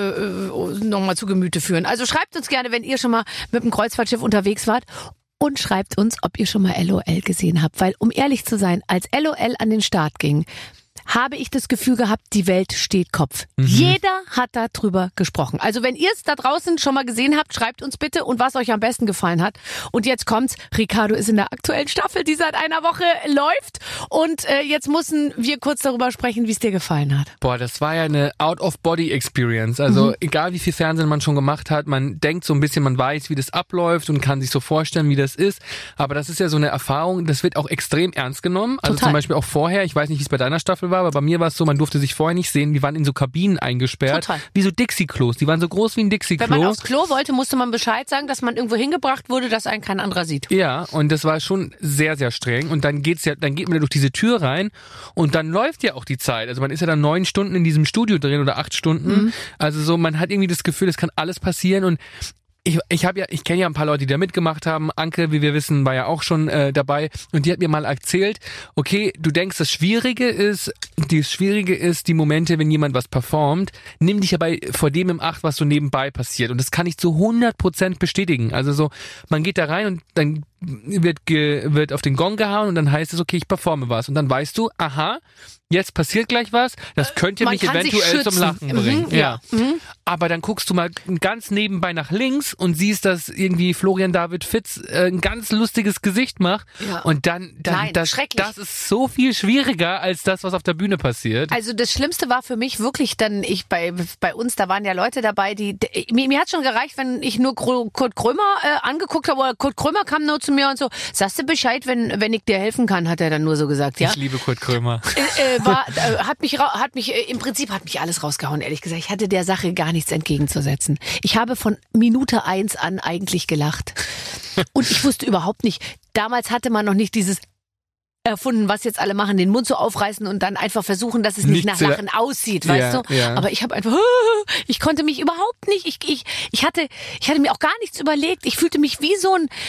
A: äh, nochmal zu Gemüte führen. Also schreibt uns gerne, wenn ihr schon mal mit dem Kreuzfahrtschiff unterwegs wart. Und schreibt uns, ob ihr schon mal L O L gesehen habt. Weil, um ehrlich zu sein, als L O L an den Start ging, habe ich das Gefühl gehabt, die Welt steht Kopf. Mhm. Jeder hat darüber gesprochen. Also wenn ihr es da draußen schon mal gesehen habt, schreibt uns bitte und was euch am besten gefallen hat. Und jetzt kommt's, Ricardo ist in der aktuellen Staffel, die seit einer Woche läuft. Und äh, jetzt müssen wir kurz darüber sprechen, wie es dir gefallen hat.
D: Boah, das war ja eine Out-of-Body-Experience. Also mhm. egal wie viel Fernsehen man schon gemacht hat, man denkt so ein bisschen, man weiß, wie das abläuft und kann sich so vorstellen, wie das ist. Aber das ist ja so eine Erfahrung, das wird auch extrem ernst genommen. Also
A: Total.
D: Zum Beispiel auch vorher, ich weiß nicht, wie es bei deiner Staffel war, aber bei mir war es so, man durfte sich vorher nicht sehen. Die waren in so Kabinen eingesperrt.
A: Total.
D: Wie so Dixie-Klos. Die waren so groß wie ein Dixie-Klo.
A: Wenn man aufs Klo wollte, musste man Bescheid sagen, dass man irgendwo hingebracht wurde, dass einen kein anderer sieht.
D: Ja, und das war schon sehr, sehr streng. Und dann geht's ja, dann geht man ja durch diese Tür rein und dann läuft ja auch die Zeit. Also man ist ja dann neun Stunden in diesem Studio drin oder acht Stunden. Mhm. Also so, man hat irgendwie das Gefühl, es kann alles passieren und Ich, ich habe ja, ich kenne ja ein paar Leute, die da mitgemacht haben. Anke, wie wir wissen, war ja auch schon äh, dabei und die hat mir mal erzählt, okay, du denkst, das Schwierige ist, das Schwierige ist die Momente, wenn jemand was performt, nimm dich aber vor dem im Acht, was so nebenbei passiert und das kann ich zu hundert Prozent bestätigen. Also so, man geht da rein und dann wird ge, wird auf den Gong gehauen und dann heißt es, okay, ich performe was und dann weißt du, aha, jetzt passiert gleich was, das könnte
A: Man
D: mich
A: kann
D: eventuell
A: sich
D: zum Lachen bringen.
A: Mhm, ja.
D: ja.
A: Mhm.
D: Aber dann guckst du mal ganz nebenbei nach links und siehst, dass irgendwie Florian David Fitz äh, ein ganz lustiges Gesicht macht
A: Ja.
D: und dann, dann
A: Nein,
D: das,
A: schrecklich.
D: das ist so viel schwieriger als das, was auf der Bühne passiert.
A: Also das Schlimmste war für mich wirklich dann, ich bei bei uns, da waren ja Leute dabei, die, die mir, mir hat schon gereicht, wenn ich nur Kurt Krömer äh, angeguckt habe, oder Kurt Krömer kam nur zu mir und so, sagst du Bescheid, wenn wenn ich dir helfen kann, hat er dann nur so gesagt, ja.
D: Ich liebe Kurt Krömer.
A: Äh, äh, war, äh, hat mich ra- hat mich äh, im Prinzip hat mich alles rausgehauen, ehrlich gesagt. Ich hatte der Sache gar nichts entgegenzusetzen. Ich habe von Minute eins an eigentlich gelacht. Und ich wusste überhaupt nicht, damals hatte man noch nicht dieses erfunden, was jetzt alle machen, den Mund so aufreißen und dann einfach versuchen, dass es nicht,
D: Nicht
A: nach
D: sehr-
A: Lachen aussieht, weißt
D: Ja,
A: du?
D: ja.
A: Aber ich habe einfach, ich konnte mich überhaupt nicht, ich, ich, ich hatte, ich hatte mir auch gar nichts überlegt. Ich fühlte mich wie so ein,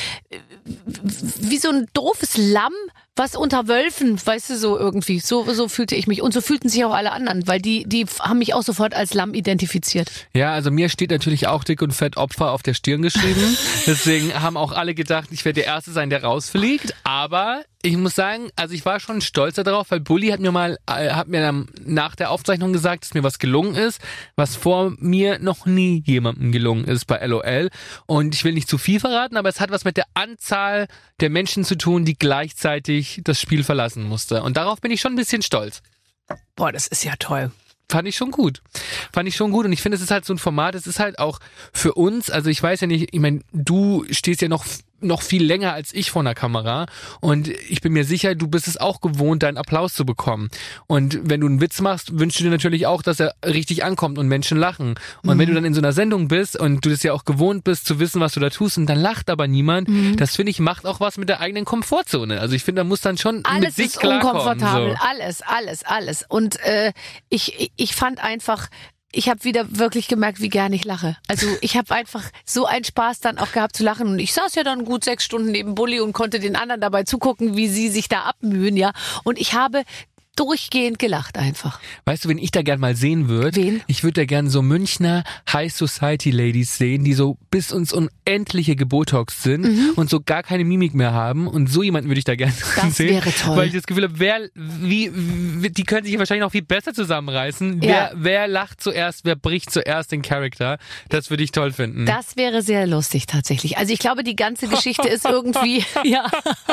A: wie so ein doofes Lamm, was unter Wölfen, weißt du, so irgendwie. So, so fühlte ich mich. Und so fühlten sich auch alle anderen, weil die, die haben mich auch sofort als Lamm identifiziert.
D: Ja, also mir steht natürlich auch dick und fett Opfer auf der Stirn geschrieben. Deswegen haben auch alle gedacht, ich werde der Erste sein, der rausfliegt. Aber ich muss sagen, also ich war schon stolz darauf, weil Bulli hat mir mal, äh, hat mir dann nach der Aufzeichnung gesagt, dass mir was gelungen ist, was vor mir noch nie jemandem gelungen ist bei L O L. Und ich will nicht zu viel verraten, aber es hat was mit der Anzahl der Menschen zu tun, die gleichzeitig das Spiel verlassen musste. Und darauf bin ich schon ein bisschen stolz.
A: Boah, das ist ja toll.
D: fand ich schon gut. Fand ich schon gut und ich finde, es ist halt so ein Format, es ist halt auch für uns, also ich weiß ja nicht, ich meine, du stehst ja noch noch viel länger als ich vor einer Kamera und ich bin mir sicher, du bist es auch gewohnt, deinen Applaus zu bekommen. Und wenn du einen Witz machst, wünschst du dir natürlich auch, dass er richtig ankommt und Menschen lachen. Und mhm. wenn du dann in so einer Sendung bist und du das ja auch gewohnt bist, zu wissen, was du da tust und dann lacht aber niemand, mhm. das finde ich, macht auch was mit der eigenen Komfortzone. Also ich finde, da muss dann schon
A: alles
D: mit sich
A: ist
D: klarkommen.
A: Unkomfortabel,
D: So.
A: alles, alles, alles. Und äh, ich, ich fand einfach... Ich habe wieder wirklich gemerkt, wie gern ich lache. Also ich habe einfach so einen Spaß dann auch gehabt zu lachen. Und ich saß ja dann gut sechs Stunden neben Bulli und konnte den anderen dabei zugucken, wie sie sich da abmühen, ja. Und ich habe durchgehend gelacht einfach.
D: Weißt du, wen ich da gern mal sehen würde?
A: Wen?
D: Ich würde da gern so Münchner High Society Ladies sehen, die so bis ins Unendliche gebotoxt sind mhm. und so gar keine Mimik mehr haben. Und so jemanden würde ich da gern
A: das
D: sehen.
A: Das wäre toll.
D: Weil ich das Gefühl habe, wer, wie, wie, die können sich wahrscheinlich noch viel besser zusammenreißen.
A: Ja.
D: Wer, wer lacht zuerst, wer bricht zuerst den Charakter. Das würde ich toll finden.
A: Das wäre sehr lustig tatsächlich. Also ich glaube, die ganze Geschichte ist irgendwie, ja.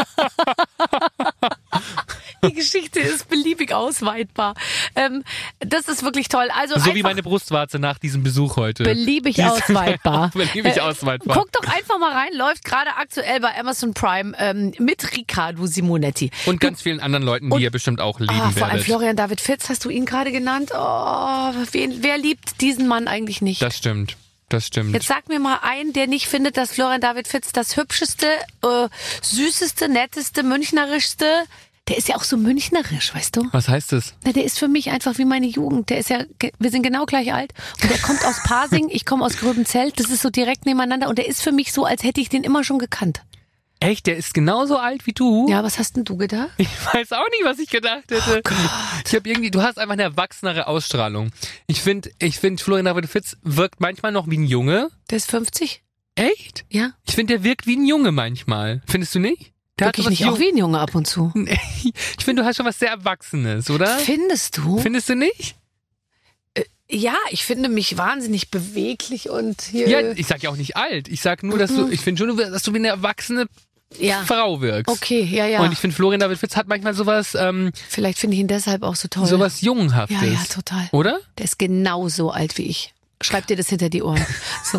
A: Die Geschichte ist beliebig ausweitbar. Ähm, das ist wirklich toll. Also
D: so wie meine Brustwarze nach diesem Besuch heute.
A: Beliebig ausweitbar.
D: beliebig
A: äh,
D: ausweitbar.
A: Guck doch einfach mal rein. Läuft gerade aktuell bei Amazon Prime ähm, mit Riccardo Simonetti.
D: Und ganz vielen anderen Leuten, die
A: Und,
D: ihr bestimmt auch lieben
A: oh,
D: werdet.
A: Vor allem Florian David Fitz, hast du ihn gerade genannt? Oh, wen, wer liebt diesen Mann eigentlich nicht?
D: Das stimmt. Das stimmt.
A: Jetzt sag mir mal einen, der nicht findet, dass Florian David Fitz das hübscheste, äh, süßeste, netteste, münchnerischste. Der ist ja auch so münchnerisch, weißt du?
D: Was heißt das?
A: Na, der ist für mich einfach wie meine Jugend. Der ist ja, wir sind genau gleich alt. Und der kommt aus Pasing, ich komme aus Gröbenzelt. Das ist so direkt nebeneinander. Und der ist für mich so, als hätte ich den immer schon gekannt.
D: Echt? Der ist genauso alt wie du?
A: Ja, was hast denn du gedacht?
D: Ich weiß auch nicht, was ich gedacht hätte.
A: Oh Gott.
D: Ich habe irgendwie, du hast einfach eine erwachsenere Ausstrahlung. Ich finde, ich finde Florian David Fitz wirkt manchmal noch wie ein Junge.
A: Der ist fünfzig?
D: Echt?
A: Ja.
D: Ich finde, der wirkt wie ein Junge manchmal. Findest du nicht? Der
A: Wirklich nicht auch wie ein Junge ab und zu.
D: Ich finde, du hast schon was sehr Erwachsenes, oder?
A: Findest du?
D: Findest du nicht?
A: Äh, ja, ich finde mich wahnsinnig beweglich und hier...
D: Ja, ich sag ja auch nicht alt. Ich sag nur, dass du, ich finde schon, dass du wie eine erwachsene
A: ja.
D: Frau wirkst.
A: Okay, ja, ja.
D: Und ich finde, Florian David Fitz hat manchmal sowas... Ähm,
A: Vielleicht finde ich ihn deshalb auch so toll.
D: Sowas Jungenhaftes.
A: Ja, ja, total.
D: Oder?
A: Der ist genauso alt wie ich. Schreib dir das hinter die Ohren. So.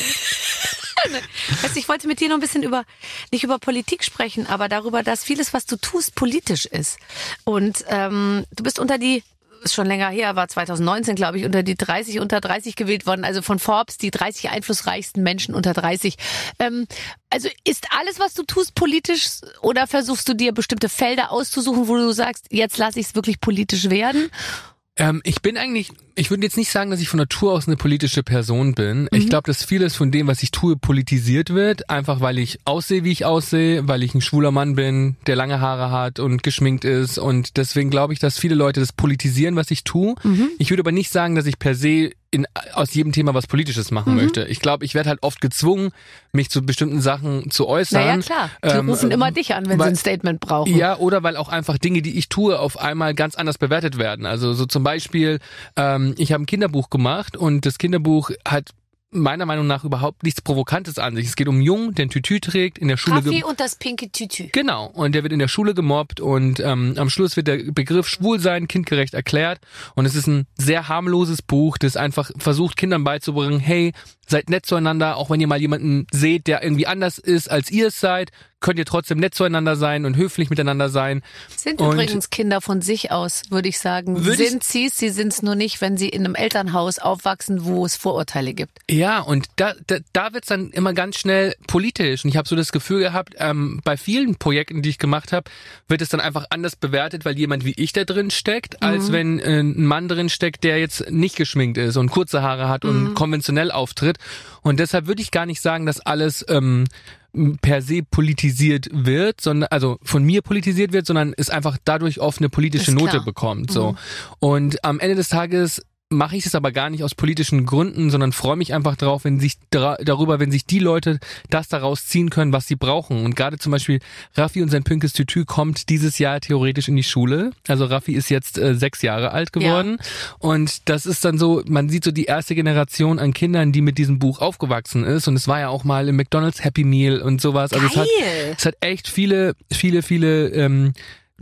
A: Weißt du, ich wollte mit dir noch ein bisschen über, nicht über Politik sprechen, aber darüber, dass vieles, was du tust, politisch ist. Und ähm, du bist unter die, ist schon länger her, war zwanzig neunzehn, glaube ich, unter die dreißig, unter dreißig gewählt worden, also von Forbes, die dreißig einflussreichsten Menschen unter dreißig. Ähm, also ist alles, was du tust, politisch oder versuchst du dir bestimmte Felder auszusuchen, wo du sagst, jetzt lasse ich es wirklich politisch werden?
D: Ähm, ich bin eigentlich, ich würde jetzt nicht sagen, dass ich von Natur aus eine politische Person bin. Mhm. Ich glaube, dass vieles von dem, was ich tue, politisiert wird. Einfach weil ich aussehe, wie ich aussehe, weil ich ein schwuler Mann bin, der lange Haare hat und geschminkt ist. Und deswegen glaube ich, dass viele Leute das politisieren, was ich tue. Mhm. Ich würde aber nicht sagen, dass ich per se in, aus jedem Thema was Politisches machen mhm. möchte. Ich glaube, ich werde halt oft gezwungen, mich zu bestimmten Sachen zu äußern.
A: Naja, klar. Die ähm, rufen immer dich an, wenn
D: weil,
A: sie ein Statement brauchen.
D: Ja, oder weil auch einfach Dinge, die ich tue, auf einmal ganz anders bewertet werden. Also so zum Beispiel, ähm, ich habe ein Kinderbuch gemacht und das Kinderbuch hat meiner Meinung nach überhaupt nichts Provokantes an sich. Es geht um einen Jungen, der ein Tütü trägt, in der Schule...
A: Kaffee und das pinke Tütü.
D: Genau. Und der wird in der Schule gemobbt und ähm, am Schluss wird der Begriff Schwulsein kindgerecht erklärt. Und es ist ein sehr harmloses Buch, das einfach versucht, Kindern beizubringen, hey, seid nett zueinander, auch wenn ihr mal jemanden seht, der irgendwie anders ist, als ihr es seid, könnt ihr trotzdem nett zueinander sein und höflich miteinander sein.
A: Sind
D: und
A: übrigens Kinder von sich aus, würde ich sagen.
D: Würd
A: sind sie es, sie sind es nur nicht, wenn sie in einem Elternhaus aufwachsen, wo es Vorurteile gibt.
D: Ja, und da, da, da wird's dann immer ganz schnell politisch. Und ich habe so das Gefühl gehabt, ähm, bei vielen Projekten, die ich gemacht habe, wird es dann einfach anders bewertet, weil jemand wie ich da drin steckt, mhm. als wenn äh, ein Mann drin steckt, der jetzt nicht geschminkt ist und kurze Haare hat mhm. und konventionell auftritt. Und deshalb würde ich gar nicht sagen, dass alles ähm, per se politisiert wird, sondern also von mir politisiert wird, sondern es einfach dadurch oft eine politische Note bekommt. So. Mhm. Und am Ende des Tages mache ich es aber gar nicht aus politischen Gründen, sondern freue mich einfach drauf, wenn sich dra- darüber, wenn sich die Leute das daraus ziehen können, was sie brauchen. Und gerade zum Beispiel Raffi und sein pinkes Tütü kommt dieses Jahr theoretisch in die Schule. Also Raffi ist jetzt äh, sechs Jahre alt geworden. Ja. Und das ist dann so, man sieht so die erste Generation an Kindern, die mit diesem Buch aufgewachsen ist. Und es war ja auch mal im McDonald's Happy Meal und sowas. Also es hat, es hat echt viele, viele, viele ähm,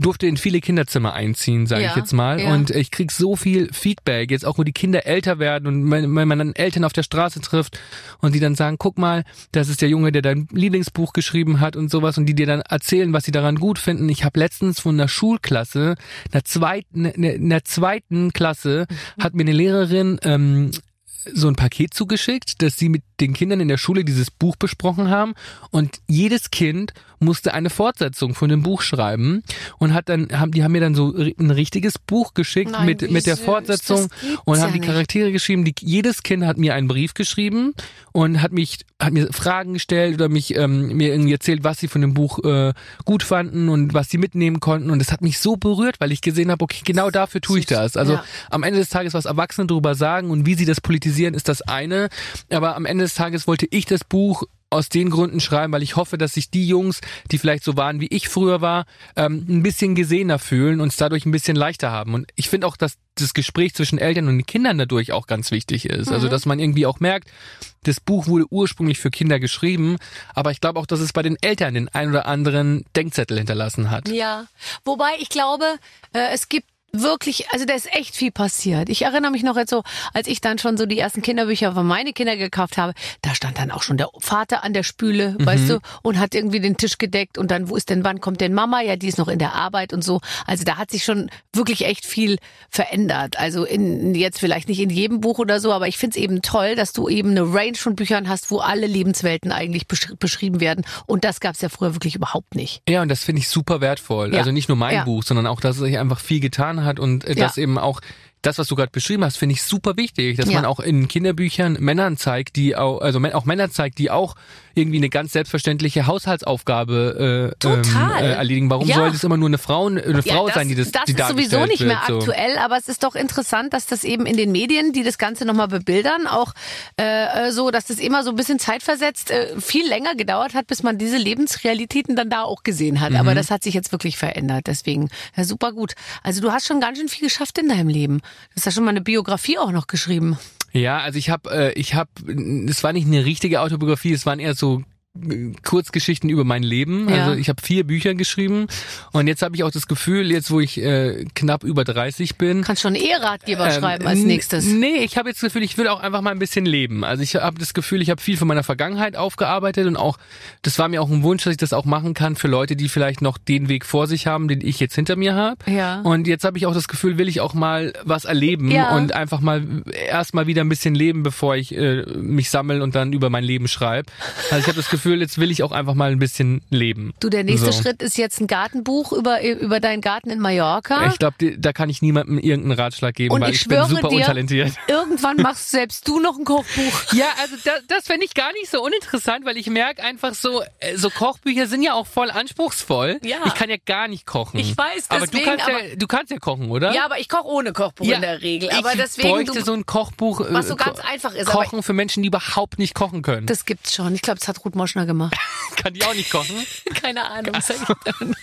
D: durfte in viele Kinderzimmer einziehen, sage
A: Ja,
D: ich jetzt mal.
A: ja.
D: Und ich krieg so viel Feedback, jetzt auch, wo die Kinder älter werden und wenn man dann Eltern auf der Straße trifft und die dann sagen, guck mal, das ist der Junge, der dein Lieblingsbuch geschrieben hat und sowas und die dir dann erzählen, was sie daran gut finden. Ich habe letztens von einer Schulklasse, einer zweiten, einer zweiten Klasse, hat mir eine Lehrerin ähm, so ein Paket zugeschickt, dass sie mit den Kindern in der Schule dieses Buch besprochen haben und jedes Kind musste eine Fortsetzung von dem Buch schreiben und hat dann haben die haben mir dann so ein richtiges Buch geschickt
A: Nein,
D: mit
A: wie
D: mit der
A: süß.
D: Fortsetzung
A: Das gibt's
D: und
A: ja
D: haben die
A: nicht.
D: Charaktere geschrieben. Die, jedes Kind hat mir einen Brief geschrieben und hat mich hat mir Fragen gestellt oder mich ähm, mir irgendwie erzählt, was sie von dem Buch äh, gut fanden und was sie mitnehmen konnten und das hat mich so berührt, weil ich gesehen habe, okay, genau dafür tue ich das. Also
A: Ja.
D: am Ende des Tages, was Erwachsene darüber sagen und wie sie das politisieren, ist das eine. Aber am Ende des Tages wollte ich das Buch aus den Gründen schreiben, weil ich hoffe, dass sich die Jungs, die vielleicht so waren, wie ich früher war, ähm, ein bisschen gesehener fühlen und es dadurch ein bisschen leichter haben. Und ich finde auch, dass das Gespräch zwischen Eltern und Kindern dadurch auch ganz wichtig ist.
A: Mhm.
D: Also, dass man irgendwie auch merkt, das Buch wurde ursprünglich für Kinder geschrieben, aber ich glaube auch, dass es bei den Eltern den ein oder anderen Denkzettel hinterlassen hat.
A: Ja, wobei ich glaube, äh, es gibt wirklich, also da ist echt viel passiert. Ich erinnere mich noch jetzt so, als ich dann schon so die ersten Kinderbücher für meine Kinder gekauft habe, da stand dann auch schon der Vater an der Spüle,
D: Mhm.
A: weißt du, und hat irgendwie den Tisch gedeckt und dann, wo ist denn, wann kommt denn Mama? Ja, die ist noch in der Arbeit und so. Also da hat sich schon wirklich echt viel verändert. Also in jetzt vielleicht nicht in jedem Buch oder so, aber ich finde es eben toll, dass du eben eine Range von Büchern hast, wo alle Lebenswelten eigentlich besch- beschrieben werden und das gab es ja früher wirklich überhaupt nicht.
D: Ja, und das finde ich super wertvoll.
A: Ja.
D: Also nicht nur mein
A: Ja.
D: Buch, sondern auch, dass sich einfach viel getan hat und äh,
A: Ja.
D: dass eben auch das, was du gerade beschrieben hast, finde ich super wichtig, dass
A: Ja.
D: man auch in Kinderbüchern Männern zeigt, die auch, also mä- auch Männer zeigt, die auch irgendwie eine ganz selbstverständliche Haushaltsaufgabe äh,
A: Total.
D: Ähm, äh, erledigen. Warum
A: Ja.
D: soll das immer nur eine Frau, eine Frau
A: Ja,
D: sein, die das,
A: das
D: die
A: ist sowieso
D: dargestellt
A: nicht mehr
D: wird, so.
A: aktuell, aber es ist doch interessant, dass das eben in den Medien, die das Ganze nochmal bebildern, auch äh, so, dass das immer so ein bisschen zeitversetzt äh, viel länger gedauert hat, bis man diese Lebensrealitäten dann da auch gesehen hat.
D: Mhm.
A: Aber das hat sich jetzt wirklich verändert. Deswegen ja, super gut. Also du hast schon ganz schön viel geschafft in deinem Leben. Du hast ja schon mal eine Biografie auch noch geschrieben.
D: Ja, also ich habe, äh, ich habe, es war nicht eine richtige Autobiografie, es waren eher so äh, Kurzgeschichten über mein Leben.
A: Ja.
D: Also ich habe vier Bücher geschrieben und jetzt habe ich auch das Gefühl, jetzt wo ich äh, knapp über dreißig bin,
A: Kannst schon einen Eheratgeber
D: ähm,
A: schreiben als
D: n-
A: nächstes.
D: Nee, ich habe jetzt das Gefühl, ich will auch einfach mal ein bisschen leben. Also ich habe das Gefühl, ich habe viel von meiner Vergangenheit aufgearbeitet und auch, das war mir auch ein Wunsch, dass ich das auch machen kann für Leute, die vielleicht noch den Weg vor sich haben, den ich jetzt hinter mir habe.
A: Ja.
D: Und jetzt habe ich auch das Gefühl, will ich auch mal was erleben
A: Ja.
D: und einfach mal erst mal wieder ein bisschen leben, bevor ich äh, mich sammle und dann über mein Leben schreibe. Also ich habe das Gefühl, jetzt will ich auch einfach mal ein bisschen leben.
A: Du, der nächste
D: So.
A: Schritt ist jetzt ein Gartenbuch über, über deinen Garten in Mallorca.
D: Ich glaube, da kann ich niemandem irgendeinen Ratschlag geben,
A: Und
D: weil
A: ich
D: ich bin
A: schwöre
D: super
A: dir,
D: untalentiert.
A: Irgendwann machst selbst du noch ein Kochbuch.
D: Ja, also da, das fände ich gar nicht so uninteressant, weil ich merke einfach so, äh, so Kochbücher sind ja auch voll anspruchsvoll.
A: Ja.
D: Ich kann ja gar nicht kochen.
A: Ich weiß,
D: aber
A: deswegen,
D: du kannst
A: aber-
D: ja, du kannst ja kochen, oder?
A: Ja, aber ich koche ohne Kochbuch
D: Ja,
A: in der Regel. Aber
D: ich
A: deswegen
D: bräuchte
A: du,
D: so ein Kochbuch, äh,
A: was so
D: ko-
A: ganz einfach ist. Aber
D: Kochen für Menschen, die überhaupt nicht kochen können.
A: das gibt's schon. Ich glaube, das hat Ruth Moschner gemacht.
D: Kann die auch nicht kochen?
A: Keine Ahnung. Sag ich dann.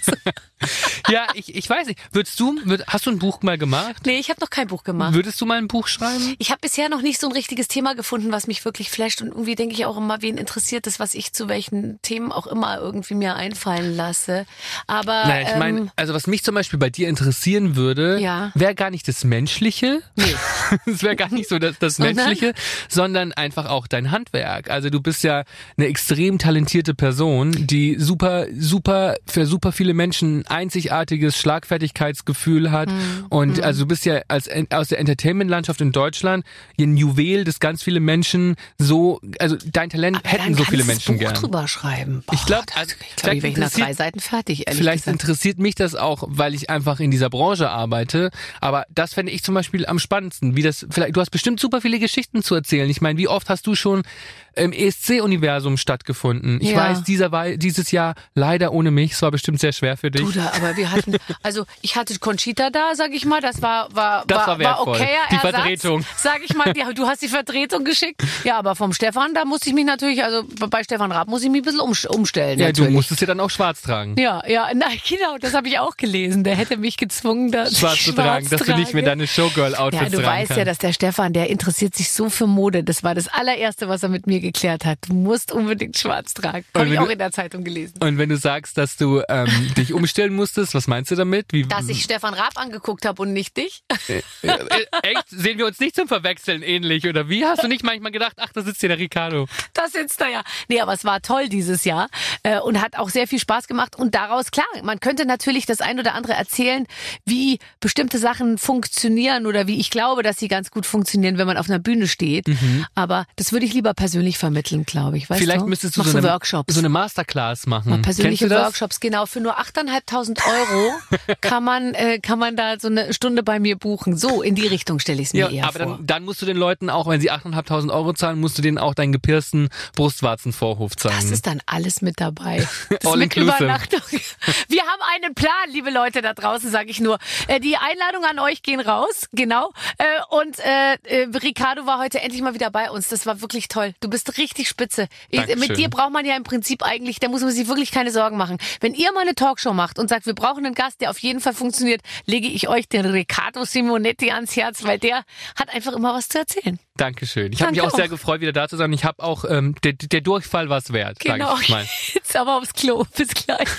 D: Ja, ich, ich weiß nicht. Würdest du, würd, hast du ein Buch mal gemacht?
A: Nee, ich habe noch kein Buch gemacht.
D: Würdest du mal ein Buch schreiben?
A: Ich habe bisher noch nicht so ein richtiges Thema gefunden, was mich wirklich flasht. Und irgendwie denke ich auch immer, wen interessiert es, was ich zu welchen Themen auch immer irgendwie mir einfallen lasse. Aber
D: Naja, ich meine,
A: ähm,
D: also was mich zum Beispiel bei dir interessieren würde,
A: Ja.
D: wäre gar nicht das Menschliche.
A: Nee.
D: Es wäre gar nicht so das, das
A: Sondern?
D: Menschliche, sondern einfach auch dein Handwerk. Also du bist ja eine extrem talentierte Person, die super, super, für super viele Menschen ein einzigartiges Schlagfertigkeitsgefühl hat.
A: Mhm.
D: Und also du bist ja als aus der Entertainment-Landschaft in Deutschland ein Juwel, das ganz viele Menschen so, also dein Talent
A: aber
D: hätten
A: dann
D: so viele
A: kannst
D: Menschen
A: du Buch
D: gern.
A: drüber schreiben. Boah,
D: Ich glaub,
A: das-
D: also,
A: ich glaube,
D: vielleicht
A: ich wäre nach
D: interessiert-
A: drei Seiten fertig. Ehrlich
D: Vielleicht
A: gesagt.
D: interessiert mich das auch, weil ich einfach in dieser Branche arbeite. Aber das fände ich zum Beispiel am spannendsten. Wie das, vielleicht, du hast bestimmt super viele Geschichten zu erzählen. Ich meine, wie oft hast du schon im E S C-Universum stattgefunden? Ich
A: Ja.
D: weiß, dieser war dieses Jahr leider ohne mich. Es war bestimmt sehr schwer für dich.
A: Du da, aber wir hatten, also ich hatte Conchita da, sag ich mal, das war war
D: Das war
A: war,
D: wertvoll.
A: okayer
D: Die
A: Ersatz,
D: Vertretung.
A: sag ich mal. Die, du hast die Vertretung geschickt. Ja, aber vom Stefan, da musste ich mich natürlich, also bei Stefan Raab muss ich mich ein bisschen um, umstellen.
D: Ja,
A: natürlich.
D: du musstest ja dann auch schwarz tragen.
A: Ja, ja, nein, genau, das habe ich auch gelesen. Der hätte mich gezwungen, dass
D: Schwarz
A: ich
D: zu
A: schwarz
D: tragen, dass du nicht mehr
A: trage.
D: deine Showgirl-Outfits
A: Ja, du
D: tragen
A: weißt
D: kannst.
A: ja, dass der Stefan, der interessiert sich so für Mode. Das war das allererste, was er mit mir geklärt hat. Du musst unbedingt schwarz schwarz tragen. Habe ich auch in der Zeitung gelesen.
D: Und wenn du sagst, dass du ähm, dich umstellen musstest, was meinst du damit? Wie,
A: dass ich Stefan Raab angeguckt habe und nicht dich?
D: Äh, äh, echt? Sehen wir uns nicht zum Verwechseln ähnlich? Oder wie? Hast du nicht manchmal gedacht, ach, da sitzt hier der Ricardo?
A: Da sitzt er ja. Nee, aber es war toll dieses Jahr äh, und hat auch sehr viel Spaß gemacht. Und daraus, klar, man könnte natürlich das ein oder andere erzählen, wie bestimmte Sachen funktionieren oder wie ich glaube, dass sie ganz gut funktionieren, wenn man auf einer Bühne steht. Mhm. Aber das würde ich lieber persönlich vermitteln, glaube ich. Weißt
D: Vielleicht
A: du?
D: müsstest du
A: Mach
D: so,
A: so
D: eine,
A: Workshops.
D: so eine Masterclass machen.
A: Mal persönliche
D: Kennst du das?
A: Workshops, genau. Für nur achttausendfünfhundert Euro kann man äh, kann man da so eine Stunde bei mir buchen. So, in die Richtung stelle ich es mir
D: Ja,
A: eher
D: aber
A: vor.
D: dann, dann musst du den Leuten auch, wenn sie achttausendfünfhundert Euro zahlen, musst du denen auch deinen gepiersten Brustwarzenvorhof zeigen.
A: Das ist dann alles mit dabei. Das
D: All
A: mit
D: inclusive.
A: Übernachtung. Wir haben einen Plan, liebe Leute da draußen, sage ich nur. Äh, die Einladungen an euch gehen raus, genau. Äh, und äh, äh, Ricardo war heute endlich mal wieder bei uns. Das war wirklich toll. Du bist richtig spitze. Ich, mit dir braucht man ja im Prinzip eigentlich, da muss man sich wirklich keine Sorgen machen. Wenn ihr mal eine Talkshow macht und sagt, wir brauchen einen Gast, der auf jeden Fall funktioniert, lege ich euch den Riccardo Simonetti ans Herz, weil der hat einfach immer was zu erzählen.
D: Dankeschön. Ich habe mich
A: Danke
D: auch sehr
A: auch.
D: gefreut, wieder da zu sein. Ich habe auch, ähm, der, der Durchfall war es wert,
A: Genau.
D: sag ich mal.
A: Jetzt aber aufs Klo. Bis gleich.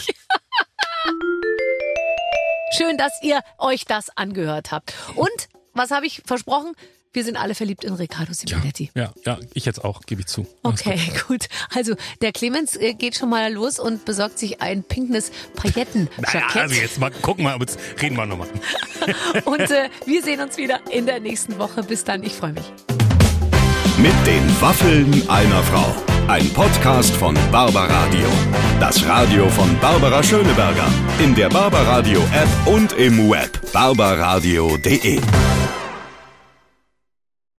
A: Schön, dass ihr euch das angehört habt. Und, was habe ich versprochen? Wir sind alle verliebt in Riccardo Simonetti.
B: Ja, ja, ich jetzt auch, gebe ich zu.
A: Okay, gut. Also, der Clemens äh, geht schon mal los und besorgt sich ein pinkes Paillettenjackett.
B: Also jetzt mal gucken wir, jetzt reden wir nochmal.
A: Und äh, wir sehen uns wieder in der nächsten Woche. Bis dann, ich freue mich.
C: Mit den Waffeln einer Frau. Ein Podcast von Barbaradio. Das Radio von Barbara Schöneberger. In der Barbaradio App und im Web barbaradio punkt de.